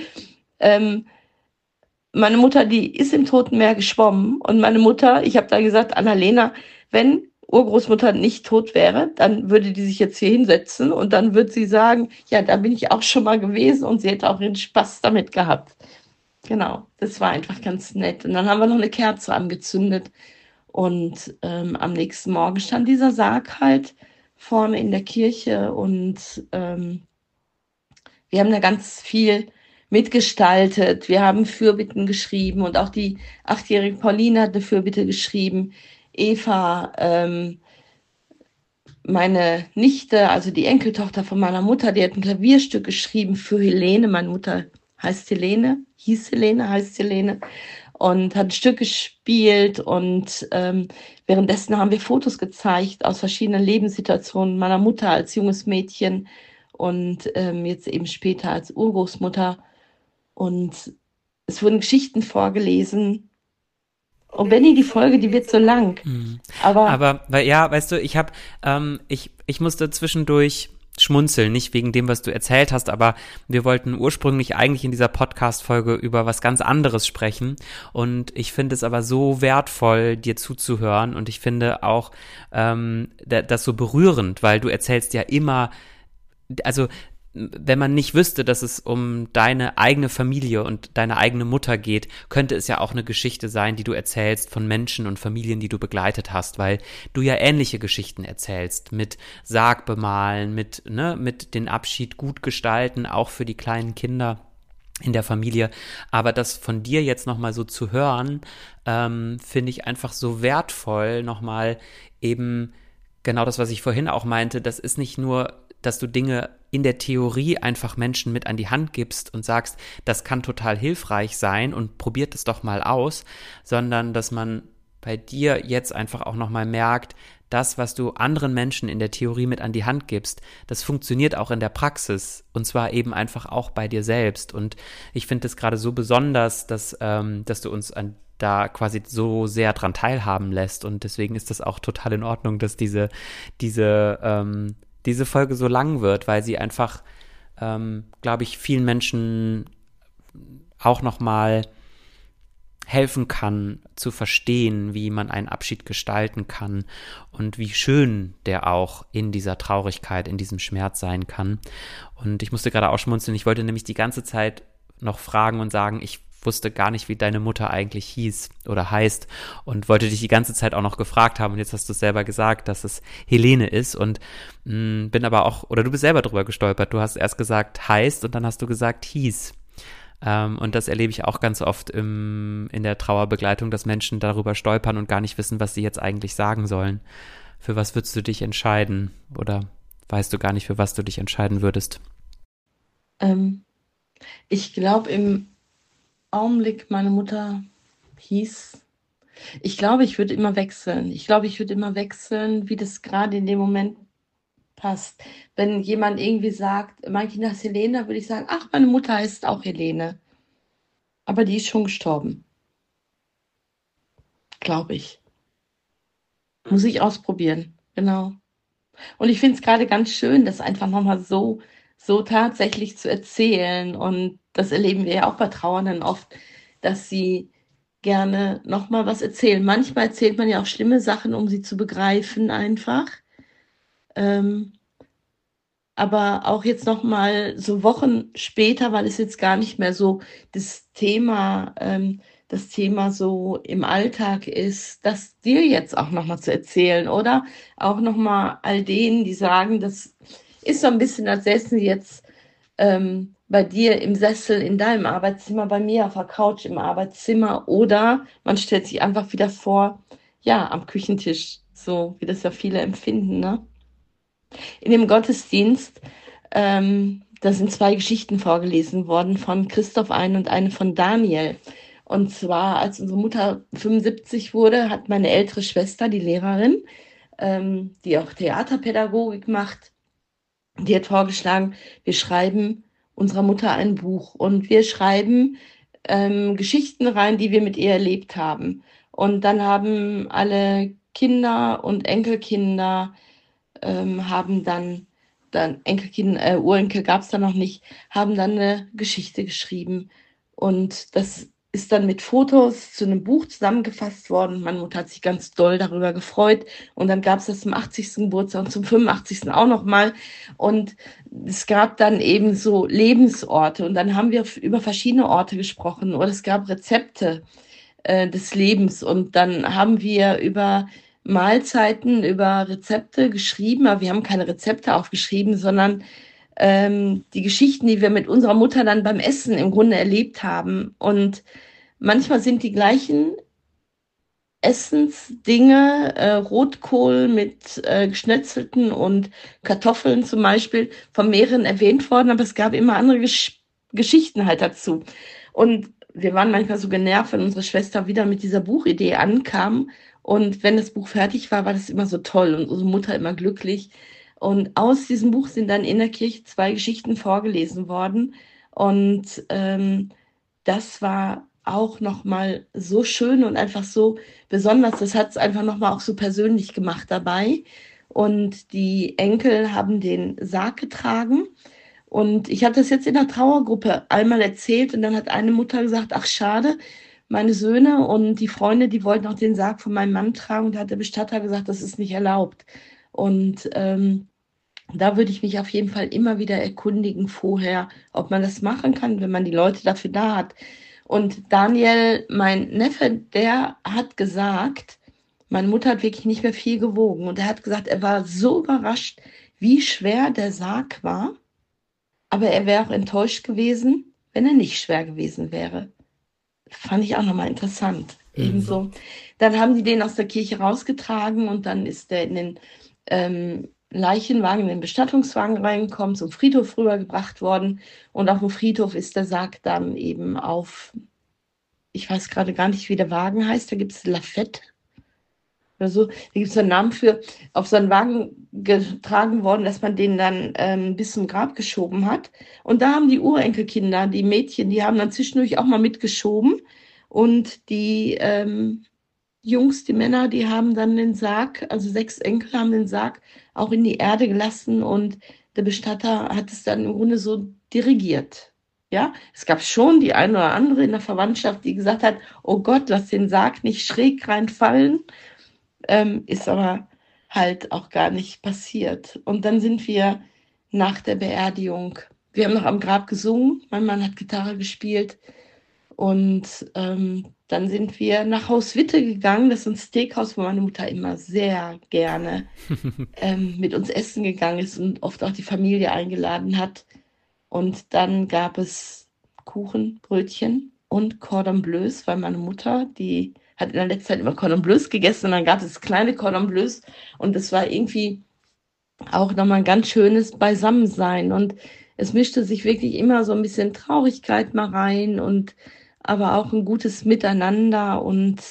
[SPEAKER 1] meine Mutter, die ist im Toten Meer geschwommen. Und meine Mutter, ich habe da gesagt, Annalena, wenn Urgroßmutter nicht tot wäre, dann würde die sich jetzt hier hinsetzen und dann würde sie sagen, ja, da bin ich auch schon mal gewesen und sie hätte auch ihren Spaß damit gehabt. Genau, das war einfach ganz nett. Und dann haben wir noch eine Kerze angezündet und am nächsten Morgen stand dieser Sarg halt vorne in der Kirche und wir haben da ganz viel mitgestaltet. Wir haben Fürbitten geschrieben und auch die 8-jährige Pauline hat eine Fürbitte geschrieben. Eva, meine Nichte, also die Enkeltochter von meiner Mutter, die hat ein Klavierstück geschrieben für Helene. Meine Mutter heißt Helene, heißt Helene und hat ein Stück gespielt und währenddessen haben wir Fotos gezeigt aus verschiedenen Lebenssituationen meiner Mutter als junges Mädchen und jetzt eben später als Urgroßmutter und es wurden Geschichten vorgelesen. Und Benni, die Folge, die wird so lang.
[SPEAKER 2] Aber ja, weißt du, ich musste zwischendurch schmunzeln, nicht wegen dem, was du erzählt hast, aber wir wollten ursprünglich eigentlich in dieser Podcast-Folge über was ganz anderes sprechen und ich finde es aber so wertvoll, dir zuzuhören und ich finde auch das so berührend, weil du erzählst ja immer, also wenn man nicht wüsste, dass es um deine eigene Familie und deine eigene Mutter geht, könnte es ja auch eine Geschichte sein, die du erzählst von Menschen und Familien, die du begleitet hast, weil du ja ähnliche Geschichten erzählst, mit Sarg bemalen, mit den Abschied gut gestalten, auch für die kleinen Kinder in der Familie, aber das von dir jetzt nochmal so zu hören, finde ich einfach so wertvoll, nochmal eben genau das, was ich vorhin auch meinte, das ist nicht nur, dass du Dinge in der Theorie einfach Menschen mit an die Hand gibst und sagst, das kann total hilfreich sein und probiert es doch mal aus, sondern dass man bei dir jetzt einfach auch nochmal merkt, das, was du anderen Menschen in der Theorie mit an die Hand gibst, das funktioniert auch in der Praxis und zwar eben einfach auch bei dir selbst und ich finde es gerade so besonders, dass du uns da quasi so sehr dran teilhaben lässt und deswegen ist das auch total in Ordnung, dass diese Folge so lang wird, weil sie einfach, glaube ich, vielen Menschen auch nochmal helfen kann, zu verstehen, wie man einen Abschied gestalten kann und wie schön der auch in dieser Traurigkeit, in diesem Schmerz sein kann. Und ich musste gerade auch schmunzeln, ich wollte nämlich die ganze Zeit noch fragen und sagen, ich wusste gar nicht, wie deine Mutter eigentlich hieß oder heißt und wollte dich die ganze Zeit auch noch gefragt haben und jetzt hast du es selber gesagt, dass es Helene ist und bin aber auch, oder du bist selber drüber gestolpert, du hast erst gesagt heißt und dann hast du gesagt hieß und das erlebe ich auch ganz oft in der Trauerbegleitung, dass Menschen darüber stolpern und gar nicht wissen, was sie jetzt eigentlich sagen sollen. Für was würdest du dich entscheiden oder weißt du gar nicht, für was du dich entscheiden würdest?
[SPEAKER 1] Ich glaube im Augenblick meine Mutter hieß, ich glaube, ich würde immer wechseln. Ich glaube, ich würde immer wechseln, wie das gerade in dem Moment passt. Wenn jemand irgendwie sagt, mein Kind heißt Helene, würde ich sagen, ach, meine Mutter heißt auch Helene. Aber die ist schon gestorben, glaube ich. Muss ich ausprobieren, genau. Und ich finde es gerade ganz schön, das einfach nochmal so tatsächlich zu erzählen. Und das erleben wir ja auch bei Trauernden oft, dass sie gerne nochmal was erzählen. Manchmal erzählt man ja auch schlimme Sachen, um sie zu begreifen einfach. Ähm, aber auch jetzt nochmal so Wochen später, weil es jetzt gar nicht mehr so das Thema so im Alltag ist, das dir jetzt auch nochmal zu erzählen oder auch nochmal all denen, die sagen, das ist so ein bisschen, als säßen sie jetzt bei dir im Sessel in deinem Arbeitszimmer, bei mir auf der Couch im Arbeitszimmer oder man stellt sich einfach wieder vor, ja, am Küchentisch, so wie das ja viele empfinden, ne? In dem Gottesdienst, da sind 2 Geschichten vorgelesen worden von Christoph ein und eine von Daniel. Und zwar, als unsere Mutter 75 wurde, hat meine ältere Schwester, die Lehrerin, die auch Theaterpädagogik macht, die hat vorgeschlagen, wir schreiben unserer Mutter ein Buch und wir schreiben Geschichten rein, die wir mit ihr erlebt haben. Und dann haben alle Kinder und Enkelkinder haben dann Enkelkind, Urenkel gab es da noch nicht, haben dann eine Geschichte geschrieben. Und das ist dann mit Fotos zu einem Buch zusammengefasst worden. Meine Mutter hat sich ganz doll darüber gefreut. Und dann gab es das zum 80. Geburtstag und zum 85. auch nochmal. Und es gab dann eben so Lebensorte. Und dann haben wir über verschiedene Orte gesprochen. Oder es gab Rezepte des Lebens. Und dann haben wir über Mahlzeiten, über Rezepte geschrieben, aber wir haben keine Rezepte aufgeschrieben, sondern die Geschichten, die wir mit unserer Mutter dann beim Essen im Grunde erlebt haben. Und manchmal sind die gleichen Essensdinge, Rotkohl mit Geschnetzelten und Kartoffeln zum Beispiel, von mehreren erwähnt worden, aber es gab immer andere Geschichten halt dazu. Und wir waren manchmal so genervt, wenn unsere Schwester wieder mit dieser Buchidee ankam. Und wenn das Buch fertig war, war das immer so toll und unsere Mutter immer glücklich. Und aus diesem Buch sind dann in der Kirche 2 Geschichten vorgelesen worden. Und das war auch nochmal so schön und einfach so besonders. Das hat es einfach nochmal auch so persönlich gemacht dabei. Und die Enkel haben den Sarg getragen. Und ich hatte das jetzt in der Trauergruppe einmal erzählt und dann hat eine Mutter gesagt, ach schade, meine Söhne und die Freunde, die wollten auch den Sarg von meinem Mann tragen und da hat der Bestatter gesagt, das ist nicht erlaubt. Und da würde ich mich auf jeden Fall immer wieder erkundigen vorher, ob man das machen kann, wenn man die Leute dafür da hat. Und Daniel, mein Neffe, der hat gesagt, meine Mutter hat wirklich nicht mehr viel gewogen und er hat gesagt, er war so überrascht, wie schwer der Sarg war, aber er wäre auch enttäuscht gewesen, wenn er nicht schwer gewesen wäre. Fand ich auch nochmal interessant. Ebenso. Dann haben die den aus der Kirche rausgetragen und dann ist der in den Leichenwagen, in den Bestattungswagen reingekommen, zum Friedhof rübergebracht worden. Und auf dem Friedhof ist der Sarg dann eben auf, ich weiß gerade gar nicht, wie der Wagen heißt, da gibt es Lafette oder so, da gibt es einen Namen für, auf so einen Wagen getragen worden, dass man den dann bis zum Grab geschoben hat. Und da haben die Urenkelkinder, die Mädchen, die haben dann zwischendurch auch mal mitgeschoben. Und die Jungs, die Männer, die haben dann den Sarg, also 6 Enkel haben den Sarg auch in die Erde gelassen und der Bestatter hat es dann im Grunde so dirigiert. Ja, es gab schon die eine oder andere in der Verwandtschaft, die gesagt hat, oh Gott, lass den Sarg nicht schräg reinfallen. Ist aber halt auch gar nicht passiert. Und dann sind wir nach der Beerdigung, wir haben noch am Grab gesungen, mein Mann hat Gitarre gespielt und dann sind wir nach Haus Witte gegangen, das ist ein Steakhouse, wo meine Mutter immer sehr gerne mit uns essen gegangen ist und oft auch die Familie eingeladen hat. Und dann gab es Kuchen, Brötchen und Cordon Bleus, weil meine Mutter, die hat in der letzten Zeit immer Cordon Bleus gegessen und dann gab es kleine Cordon Bleus und das war irgendwie auch nochmal ein ganz schönes Beisammensein und es mischte sich wirklich immer so ein bisschen Traurigkeit mal rein und aber auch ein gutes Miteinander und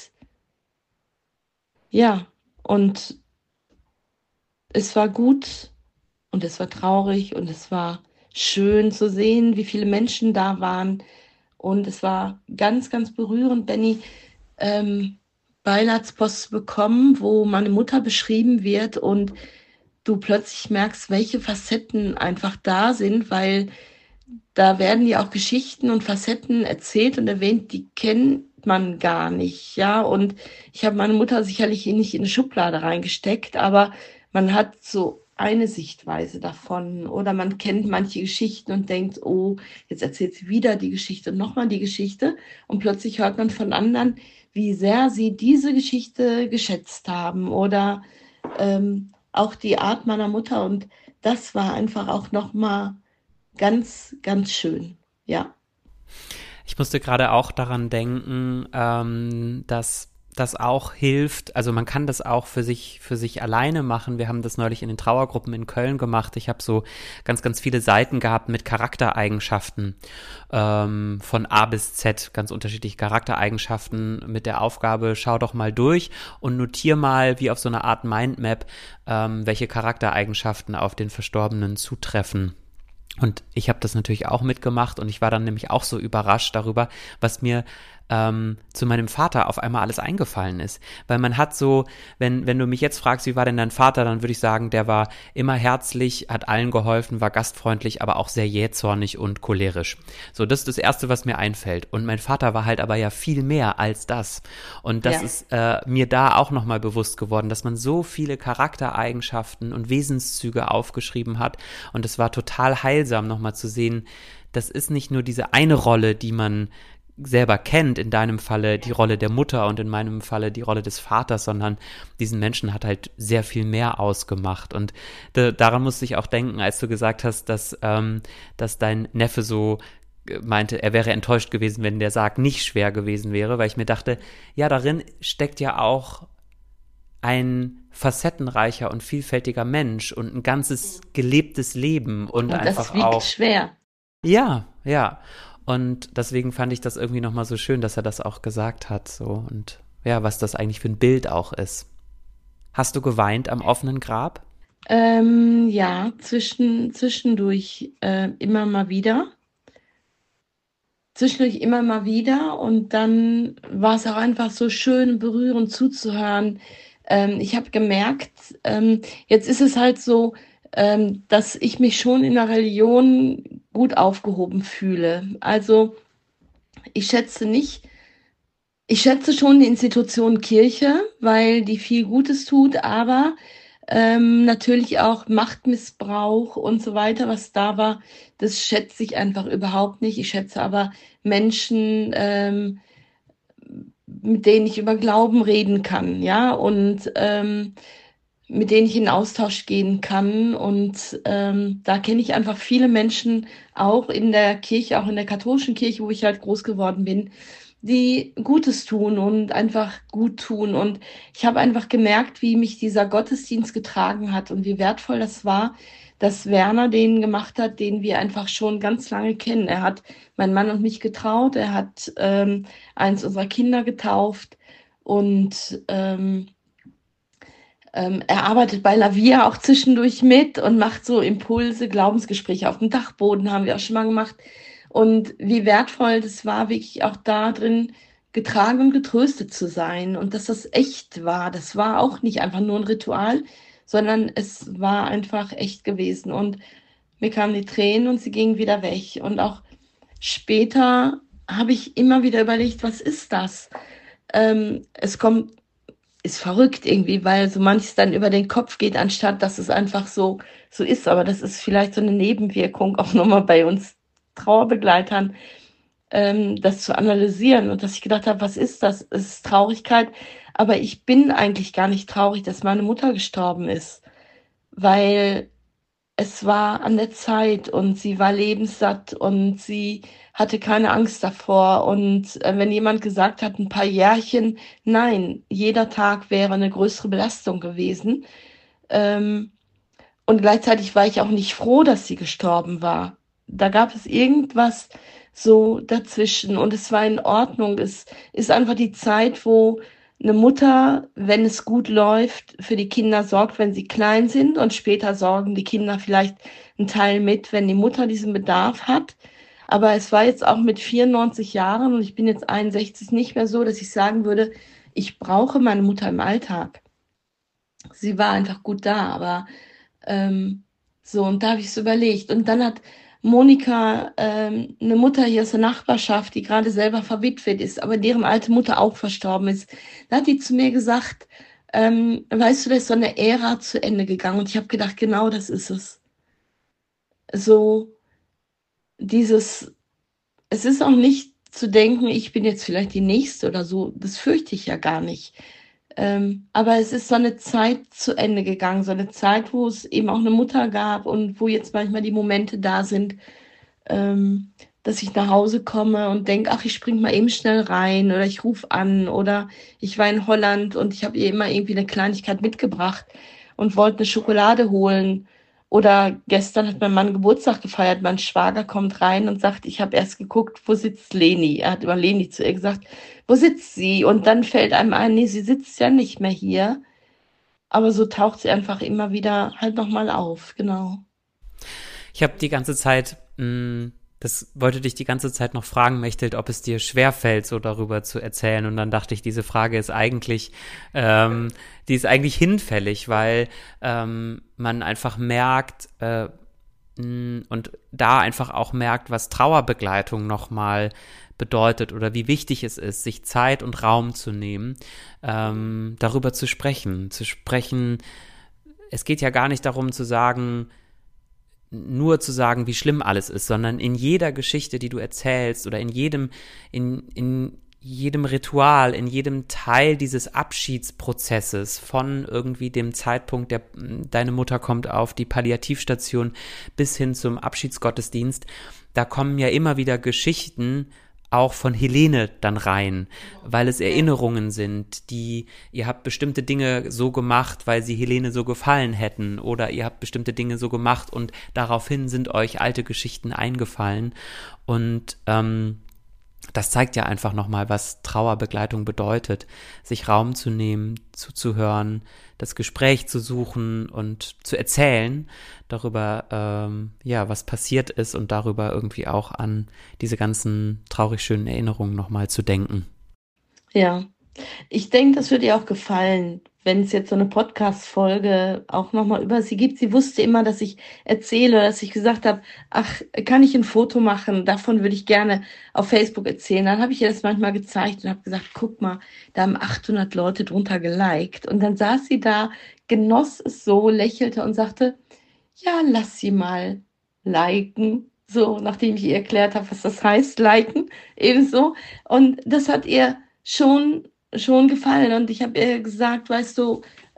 [SPEAKER 1] ja, und es war gut und es war traurig und es war schön zu sehen, wie viele Menschen da waren. Und es war ganz, ganz berührend, Benny, ähm, Beileidspost zu bekommen, wo meine Mutter beschrieben wird und du plötzlich merkst, welche Facetten einfach da sind, weil da werden ja auch Geschichten und Facetten erzählt und erwähnt, die kennt man gar nicht, ja. Und ich habe meine Mutter sicherlich nicht in eine Schublade reingesteckt, aber man hat so eine Sichtweise davon oder man kennt manche Geschichten und denkt, oh, jetzt erzählt sie wieder die Geschichte und nochmal die Geschichte und plötzlich hört man von anderen, wie sehr sie diese Geschichte geschätzt haben oder auch die Art meiner Mutter und das war einfach auch nochmal ganz, ganz schön, ja.
[SPEAKER 2] Ich musste gerade auch daran denken, dass das auch hilft. Also man kann das auch für sich alleine machen. Wir haben das neulich in den Trauergruppen in Köln gemacht. Ich habe so ganz, ganz viele Seiten gehabt mit Charaktereigenschaften von A bis Z, ganz unterschiedliche Charaktereigenschaften mit der Aufgabe, schau doch mal durch und notier mal wie auf so eine Art Mindmap, welche Charaktereigenschaften auf den Verstorbenen zutreffen. Und ich habe das natürlich auch mitgemacht und ich war dann nämlich auch so überrascht darüber, was mir zu meinem Vater auf einmal alles eingefallen ist. Weil man hat so, wenn du mich jetzt fragst, wie war denn dein Vater, dann würde ich sagen, der war immer herzlich, hat allen geholfen, war gastfreundlich, aber auch sehr jähzornig und cholerisch. So, das ist das Erste, was mir einfällt. Und mein Vater war halt aber ja viel mehr als das. Und das ist mir da auch nochmal bewusst geworden, dass man so viele Charaktereigenschaften und Wesenszüge aufgeschrieben hat. Und es war total heilsam, nochmal zu sehen, das ist nicht nur diese eine Rolle, die man selber kennt, in deinem Falle die Rolle der Mutter und in meinem Falle die Rolle des Vaters, sondern diesen Menschen hat halt sehr viel mehr ausgemacht. Und daran musste ich auch denken, als du gesagt hast, dass dein Neffe so meinte, er wäre enttäuscht gewesen, wenn der Sarg nicht schwer gewesen wäre, weil ich mir dachte, ja, darin steckt ja auch ein facettenreicher und vielfältiger Mensch und ein ganzes gelebtes Leben und einfach
[SPEAKER 1] das wiegt
[SPEAKER 2] auch
[SPEAKER 1] schwer.
[SPEAKER 2] ja, ja. Und deswegen fand ich das irgendwie nochmal so schön, dass er das auch gesagt hat, so. Und ja, was das eigentlich für ein Bild auch ist. Hast du geweint am offenen Grab?
[SPEAKER 1] Ja, zwischendurch immer mal wieder. Zwischendurch immer mal wieder und dann war es auch einfach so schön berührend zuzuhören. Ich habe gemerkt, jetzt ist es halt so, dass ich mich schon in der Religion gut aufgehoben fühle. Also ich schätze nicht, ich schätze schon die Institution Kirche, weil die viel Gutes tut, aber natürlich auch Machtmissbrauch und so weiter, was da war, das schätze ich einfach überhaupt nicht. Ich schätze aber Menschen, mit denen ich über Glauben reden kann, ja, und mit denen ich in Austausch gehen kann. Und da kenne ich einfach viele Menschen, auch in der Kirche, auch in der katholischen Kirche, wo ich halt groß geworden bin, die Gutes tun und einfach gut tun. Und ich habe einfach gemerkt, wie mich dieser Gottesdienst getragen hat und wie wertvoll das war, dass Werner den gemacht hat, den wir einfach schon ganz lange kennen. Er hat meinen Mann und mich getraut, er hat eins unserer Kinder getauft und er arbeitet bei Lavia auch zwischendurch mit und macht so Impulse, Glaubensgespräche auf dem Dachboden haben wir auch schon mal gemacht. Und wie wertvoll das war, wirklich auch da drin getragen und getröstet zu sein und dass das echt war. Das war auch nicht einfach nur ein Ritual, sondern es war einfach echt gewesen. Und mir kamen die Tränen und sie gingen wieder weg. Und auch später habe ich immer wieder überlegt, was ist das? Es kommt, ist verrückt irgendwie, weil so manches dann über den Kopf geht, anstatt dass es einfach so ist. Aber das ist vielleicht so eine Nebenwirkung auch nochmal bei uns Trauerbegleitern, das zu analysieren und dass ich gedacht habe, was ist das? Es ist Traurigkeit, aber ich bin eigentlich gar nicht traurig, dass meine Mutter gestorben ist, weil es war an der Zeit und sie war lebenssatt und sie hatte keine Angst davor. Und wenn jemand gesagt hat, ein paar Jährchen, nein, jeder Tag wäre eine größere Belastung gewesen. Und gleichzeitig war ich auch nicht froh, dass sie gestorben war. Da gab es irgendwas so dazwischen und es war in Ordnung. Es ist einfach die Zeit, wo eine Mutter, wenn es gut läuft, für die Kinder sorgt, wenn sie klein sind, und später sorgen die Kinder vielleicht einen Teil mit, wenn die Mutter diesen Bedarf hat. Aber es war jetzt auch mit 94 Jahren und ich bin jetzt 61 nicht mehr so, dass ich sagen würde, ich brauche meine Mutter im Alltag. Sie war einfach gut da, aber so, und da habe ich es überlegt. Und dann hat Monika eine Mutter hier aus der Nachbarschaft, die gerade selber verwitwet ist, aber deren alte Mutter auch verstorben ist. Da hat die zu mir gesagt, weißt du, da ist so eine Ära zu Ende gegangen. Und ich habe gedacht, genau das ist es. So dieses, es ist auch nicht zu denken, ich bin jetzt vielleicht die Nächste oder so. Das fürchte ich ja gar nicht. Aber es ist so eine Zeit zu Ende gegangen, so eine Zeit, wo es eben auch eine Mutter gab und wo jetzt manchmal die Momente da sind, ähm, dass ich nach Hause komme und denke, ach, ich spring mal eben schnell rein oder ich rufe an oder ich war in Holland und ich habe ihr immer irgendwie eine Kleinigkeit mitgebracht und wollte eine Schokolade holen. Oder gestern hat mein Mann Geburtstag gefeiert, mein Schwager kommt rein und sagt, ich habe erst geguckt, wo sitzt Leni? Er hat über Leni zu ihr gesagt, wo sitzt sie? Und dann fällt einem ein, nee, sie sitzt ja nicht mehr hier. Aber so taucht sie einfach immer wieder halt nochmal auf, genau.
[SPEAKER 2] Ich habe die ganze Zeit, das wollte dich die ganze Zeit noch fragen, Mechthild, ob es dir schwerfällt, so darüber zu erzählen. Und dann dachte ich, diese Frage ist eigentlich, die ist eigentlich hinfällig, weil man einfach merkt, und da einfach auch merkt, was Trauerbegleitung nochmal bedeutet oder wie wichtig es ist, sich Zeit und Raum zu nehmen, darüber zu sprechen. Es geht ja gar nicht darum zu sagen, nur zu sagen, wie schlimm alles ist, sondern in jeder Geschichte, die du erzählst oder in jedem Ritual, in jedem Teil dieses Abschiedsprozesses von irgendwie dem Zeitpunkt, deine Mutter kommt auf die Palliativstation bis hin zum Abschiedsgottesdienst, da kommen ja immer wieder Geschichten auch von Helene dann rein, weil es Erinnerungen sind, ihr habt bestimmte Dinge so gemacht, weil sie Helene so gefallen hätten, oder ihr habt bestimmte Dinge so gemacht und daraufhin sind euch alte Geschichten eingefallen. Und das zeigt ja einfach nochmal, was Trauerbegleitung bedeutet, sich Raum zu nehmen, zuzuhören, das Gespräch zu suchen und zu erzählen darüber, was passiert ist und darüber irgendwie auch an diese ganzen traurig schönen Erinnerungen nochmal zu denken.
[SPEAKER 1] Ja, ich denke, das würde ihr auch gefallen, wenn es jetzt so eine Podcast-Folge auch nochmal über sie gibt. Sie wusste immer, dass ich erzähle, dass ich gesagt habe, ach, kann ich ein Foto machen? Davon würde ich gerne auf Facebook erzählen. Dann habe ich ihr das manchmal gezeigt und habe gesagt, guck mal, da haben 800 Leute drunter geliked. Und dann saß sie da, genoss es so, lächelte und sagte, ja, lass sie mal liken. So, nachdem ich ihr erklärt habe, was das heißt, liken, ebenso. Und das hat ihr schon gefallen. Und ich habe ihr gesagt, weißt du,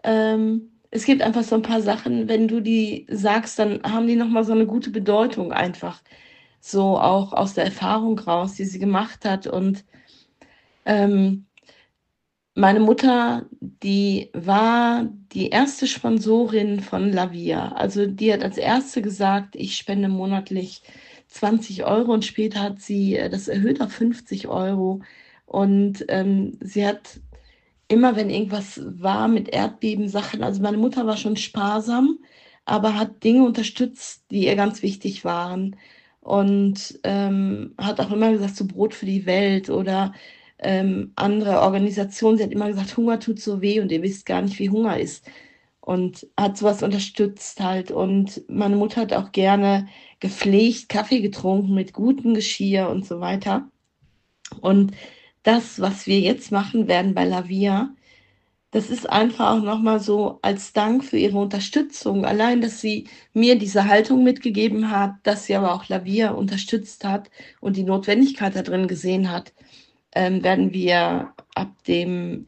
[SPEAKER 1] es gibt einfach so ein paar Sachen, wenn du die sagst, dann haben die nochmal so eine gute Bedeutung einfach. So auch aus der Erfahrung raus, die sie gemacht hat. Und ähm, meine Mutter, die war die erste Sponsorin von Lavia. Also die hat als erste gesagt, ich spende monatlich 20 € und später hat sie das erhöht auf 50 €. Und sie hat immer, wenn irgendwas war mit Erdbebensachen, also meine Mutter war schon sparsam, aber hat Dinge unterstützt, die ihr ganz wichtig waren. Und hat auch immer gesagt, so Brot für die Welt oder andere Organisationen. Sie hat immer gesagt, Hunger tut so weh und ihr wisst gar nicht, wie Hunger ist. Und hat sowas unterstützt halt. Und meine Mutter hat auch gerne gepflegt, Kaffee getrunken mit gutem Geschirr und so weiter. Und das, was wir jetzt machen werden bei Lavia, das ist einfach auch nochmal so als Dank für ihre Unterstützung. Allein, dass sie mir diese Haltung mitgegeben hat, dass sie aber auch Lavia unterstützt hat und die Notwendigkeit da drin gesehen hat, werden wir ab dem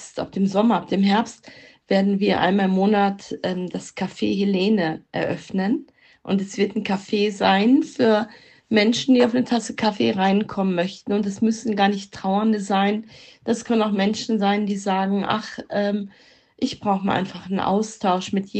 [SPEAKER 1] Herbst, werden wir einmal im Monat das Café Helene eröffnen. Und es wird ein Café sein für Menschen, die auf eine Tasse Kaffee reinkommen möchten. Und es müssen gar nicht Trauernde sein. Das können auch Menschen sein, die sagen, ach, ich brauche mal einfach einen Austausch mit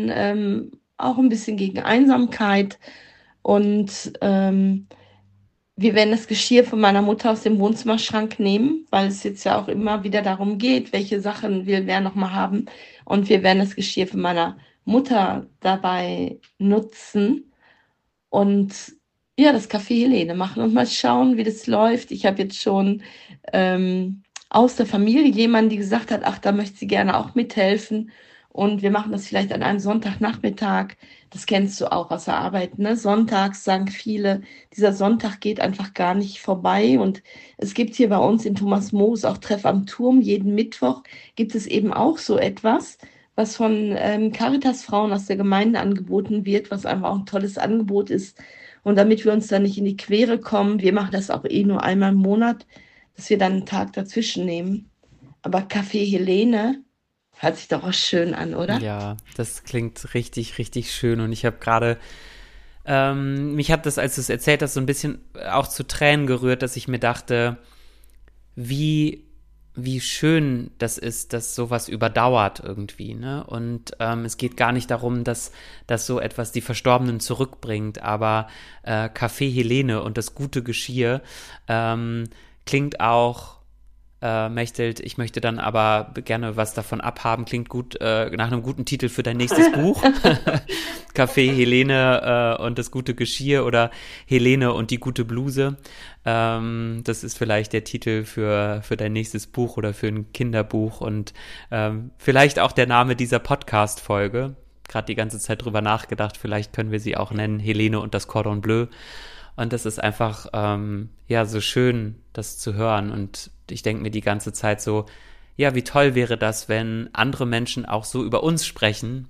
[SPEAKER 1] jemandem, auch ein bisschen gegen Einsamkeit. Und wir werden das Geschirr von meiner Mutter aus dem Wohnzimmerschrank nehmen, weil es jetzt ja auch immer wieder darum geht, welche Sachen wir wer noch mal haben. Und wir werden das Geschirr von meiner Mutter dabei nutzen und ja, das Café Helene machen und mal schauen, wie das läuft. Ich habe jetzt schon aus der Familie jemanden, die gesagt hat, ach, da möchte sie gerne auch mithelfen. Und wir machen das vielleicht an einem Sonntagnachmittag. Das kennst du auch aus der Arbeit, ne? Sonntags sagen viele, dieser Sonntag geht einfach gar nicht vorbei. Und es gibt hier bei uns in Thomas Moos auch Treff am Turm. Jeden Mittwoch gibt es eben auch so etwas, was von Caritas-Frauen aus der Gemeinde angeboten wird, was einfach auch ein tolles Angebot ist. Und damit wir uns dann nicht in die Quere kommen, wir machen das auch nur einmal im Monat, dass wir dann einen Tag dazwischen nehmen. Aber Café Helene hört sich doch auch schön an, oder?
[SPEAKER 2] Ja, das klingt richtig, richtig schön. Und ich habe gerade, mich hat das, als du es erzählt hast, so ein bisschen auch zu Tränen gerührt, dass ich mir dachte, wie schön das ist, dass sowas überdauert irgendwie, ne? Und es geht gar nicht darum, dass so etwas die Verstorbenen zurückbringt, aber Café Helene und das gute Geschirr klingt auch Mechthild, ich möchte dann aber gerne was davon abhaben, klingt gut nach einem guten Titel für dein nächstes Buch. Café Helene und das gute Geschirr oder Helene und die gute Bluse. Das ist vielleicht der Titel für dein nächstes Buch oder für ein Kinderbuch und vielleicht auch der Name dieser Podcast-Folge. Gerade die ganze Zeit drüber nachgedacht, vielleicht können wir sie auch nennen, Helene und das Cordon Bleu. Und das ist einfach, ja, so schön, das zu hören. Und ich denke mir die ganze Zeit so, ja, wie toll wäre das, wenn andere Menschen auch so über uns sprechen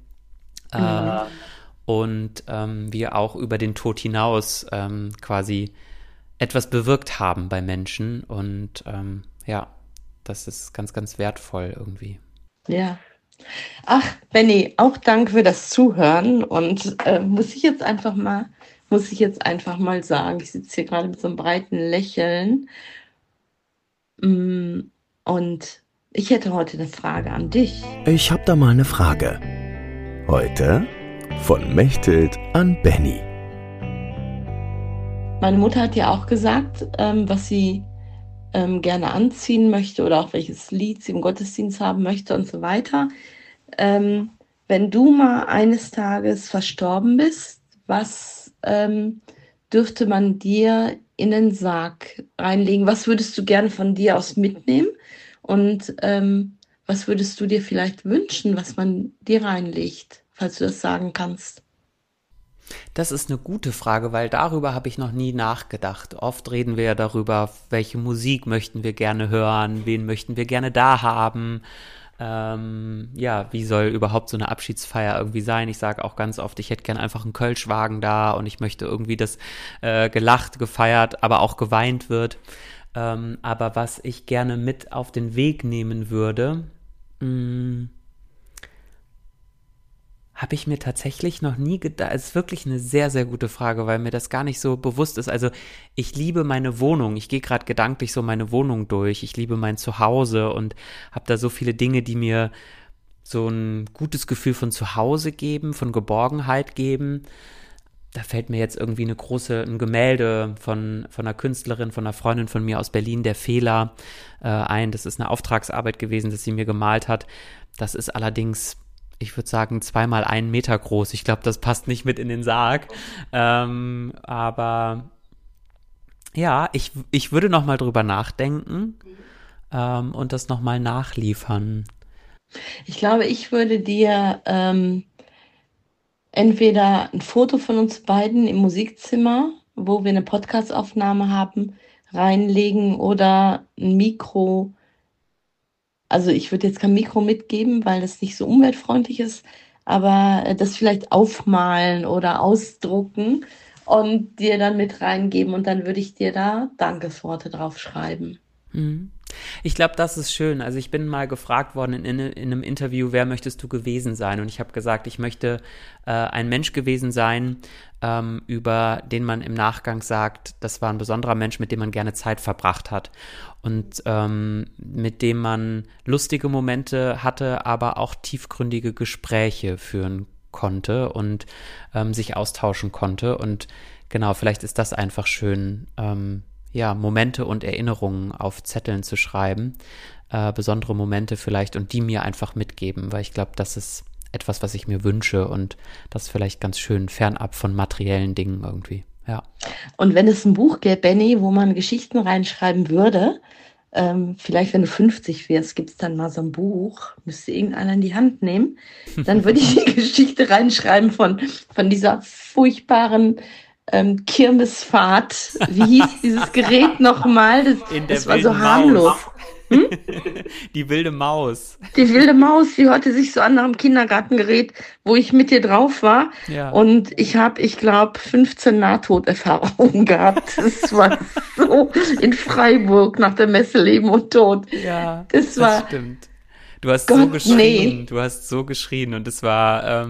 [SPEAKER 2] und wir auch über den Tod hinaus quasi etwas bewirkt haben bei Menschen. Und ja, das ist ganz, ganz wertvoll irgendwie.
[SPEAKER 1] Ja. Ach, Benni, auch danke für das Zuhören. Und muss ich jetzt einfach mal sagen, ich sitze hier gerade mit so einem breiten Lächeln. Und ich hätte heute eine Frage an dich.
[SPEAKER 3] Ich habe da mal eine Frage. Heute von Mechthild an Benni.
[SPEAKER 1] Meine Mutter hat ja auch gesagt, was sie gerne anziehen möchte oder auch welches Lied sie im Gottesdienst haben möchte und so weiter. Wenn du mal eines Tages verstorben bist, was dürfte man dir in den Sarg reinlegen? Was würdest du gerne von dir aus mitnehmen? Und was würdest du dir vielleicht wünschen, was man dir reinlegt, falls du das sagen kannst?
[SPEAKER 2] Das ist eine gute Frage, weil darüber habe ich noch nie nachgedacht. Oft reden wir ja darüber, welche Musik möchten wir gerne hören, wen möchten wir gerne da haben. Ja, wie soll überhaupt so eine Abschiedsfeier irgendwie sein? Ich sage auch ganz oft, ich hätte gerne einfach einen Kölschwagen da und ich möchte irgendwie, dass gelacht, gefeiert, aber auch geweint wird. Aber was ich gerne mit auf den Weg nehmen würde, habe ich mir tatsächlich noch nie gedacht. Es ist wirklich eine sehr, sehr gute Frage, weil mir das gar nicht so bewusst ist. Also ich liebe meine Wohnung. Ich gehe gerade gedanklich so meine Wohnung durch. Ich liebe mein Zuhause und habe da so viele Dinge, die mir so ein gutes Gefühl von Zuhause geben, von Geborgenheit geben. Da fällt mir jetzt irgendwie ein Gemälde von einer Künstlerin, von einer Freundin von mir aus Berlin, der Fehler, ein. Das ist eine Auftragsarbeit gewesen, das sie mir gemalt hat. Das ist allerdings, ich würde sagen, 2 mal 1 Meter groß. Ich glaube, das passt nicht mit in den Sarg. Aber ja, ich würde noch mal drüber nachdenken und das noch mal nachliefern.
[SPEAKER 1] Ich glaube, ich würde dir entweder ein Foto von uns beiden im Musikzimmer, wo wir eine Podcastaufnahme haben, reinlegen oder ein Mikro. Also ich würde jetzt kein Mikro mitgeben, weil das nicht so umweltfreundlich ist, aber das vielleicht aufmalen oder ausdrucken und dir dann mit reingeben und dann würde ich dir da Dankesworte drauf schreiben.
[SPEAKER 2] Ich glaube, das ist schön. Also ich bin mal gefragt worden in einem Interview, wer möchtest du gewesen sein? Und ich habe gesagt, ich möchte ein Mensch gewesen sein, über den man im Nachgang sagt, das war ein besonderer Mensch, mit dem man gerne Zeit verbracht hat und mit dem man lustige Momente hatte, aber auch tiefgründige Gespräche führen konnte und sich austauschen konnte. Und genau, vielleicht ist das einfach schön, Momente und Erinnerungen auf Zetteln zu schreiben, besondere Momente vielleicht und die mir einfach mitgeben, weil ich glaube, das ist etwas, was ich mir wünsche und das ist vielleicht ganz schön fernab von materiellen Dingen irgendwie, ja.
[SPEAKER 1] Und wenn es ein Buch gäbe, Benny, wo man Geschichten reinschreiben würde, vielleicht wenn du 50 wirst, gibt es dann mal so ein Buch, müsste irgendeiner in die Hand nehmen, dann würde ich die Geschichte reinschreiben von dieser furchtbaren Kirmesfahrt. Wie hieß dieses Gerät nochmal? Das war so harmlos.
[SPEAKER 2] Die wilde Maus.
[SPEAKER 1] Die wilde Maus, die hörte sich so an nach dem Kindergartengerät, wo ich mit dir drauf war.
[SPEAKER 2] Ja.
[SPEAKER 1] Und ich glaube, 15 Nahtoderfahrungen gehabt. Das war so in Freiburg nach der Messe Leben und Tod.
[SPEAKER 2] Ja,
[SPEAKER 1] das
[SPEAKER 2] stimmt. Du hast so geschrien. Du hast so geschrien und es war,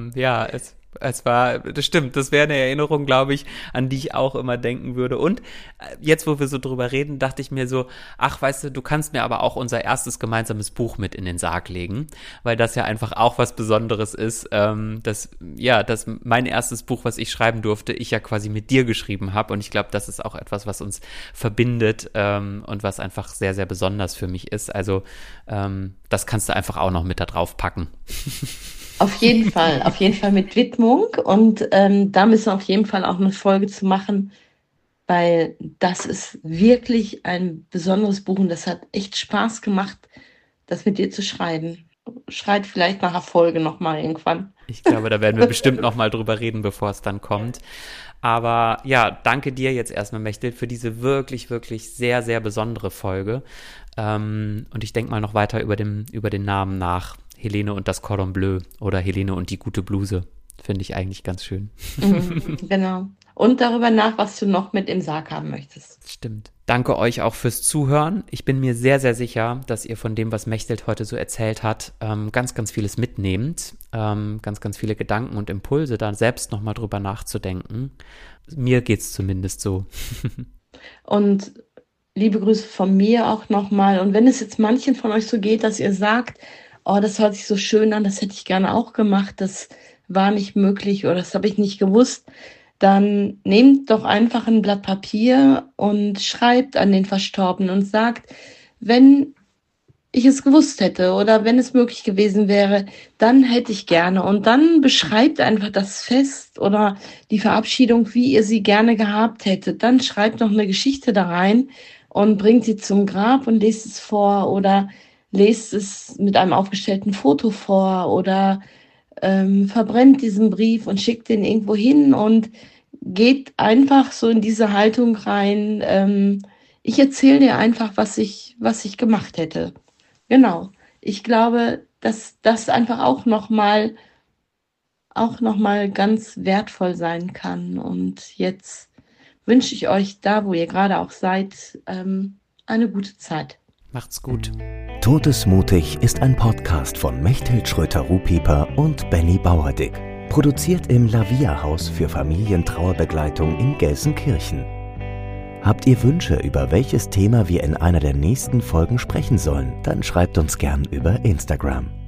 [SPEAKER 2] das stimmt, das wäre eine Erinnerung, glaube ich, an die ich auch immer denken würde. Und jetzt, wo wir so drüber reden, dachte ich mir so, ach, weißt du, du kannst mir aber auch unser erstes gemeinsames Buch mit in den Sarg legen, weil das ja einfach auch was Besonderes ist, dass mein erstes Buch, was ich schreiben durfte, ich ja quasi mit dir geschrieben habe. Und ich glaube, das ist auch etwas, was uns verbindet und was einfach sehr, sehr besonders für mich ist. Also das kannst du einfach auch noch mit da drauf packen.
[SPEAKER 1] Auf jeden Fall mit Widmung und da müssen wir auf jeden Fall auch eine Folge zu machen, weil das ist wirklich ein besonderes Buch und das hat echt Spaß gemacht, das mit dir zu schreiben. Schreit vielleicht nach der Folge nochmal irgendwann.
[SPEAKER 2] Ich glaube, da werden wir bestimmt nochmal drüber reden, bevor es dann kommt. Aber ja, danke dir jetzt erstmal, Mechtel, für diese wirklich, wirklich sehr, sehr besondere Folge. Und ich denke mal noch weiter über den Namen nach. Helene und das Cordon Bleu oder Helene und die gute Bluse. Finde ich eigentlich ganz schön.
[SPEAKER 1] Genau. Und darüber nach, was du noch mit im Sarg haben möchtest.
[SPEAKER 2] Stimmt. Danke euch auch fürs Zuhören. Ich bin mir sehr, sehr sicher, dass ihr von dem, was Mechthild heute so erzählt hat, ganz, ganz vieles mitnehmt. Ganz, ganz viele Gedanken und Impulse, da selbst nochmal drüber nachzudenken. Mir geht's zumindest so.
[SPEAKER 1] Und liebe Grüße von mir auch nochmal. Und wenn es jetzt manchen von euch so geht, dass ihr sagt, oh, das hört sich so schön an, das hätte ich gerne auch gemacht, das war nicht möglich oder das habe ich nicht gewusst, dann nehmt doch einfach ein Blatt Papier und schreibt an den Verstorbenen und sagt, wenn ich es gewusst hätte oder wenn es möglich gewesen wäre, dann hätte ich gerne. Und dann beschreibt einfach das Fest oder die Verabschiedung, wie ihr sie gerne gehabt hättet. Dann schreibt noch eine Geschichte da rein und bringt sie zum Grab und lest es vor oder lest es mit einem aufgestellten Foto vor oder verbrennt diesen Brief und schickt den irgendwo hin und geht einfach so in diese Haltung rein. Ich erzähle dir einfach, was ich gemacht hätte. Genau. Ich glaube, dass das einfach auch noch mal ganz wertvoll sein kann. Und jetzt wünsche ich euch da, wo ihr gerade auch seid, eine gute Zeit.
[SPEAKER 2] Macht's gut.
[SPEAKER 3] Todesmutig ist ein Podcast von Mechthild Schröter-Ruhpieper und Benny Bauerdick. Produziert im Lavia-Haus für Familientrauerbegleitung in Gelsenkirchen. Habt ihr Wünsche, über welches Thema wir in einer der nächsten Folgen sprechen sollen? Dann schreibt uns gern über Instagram.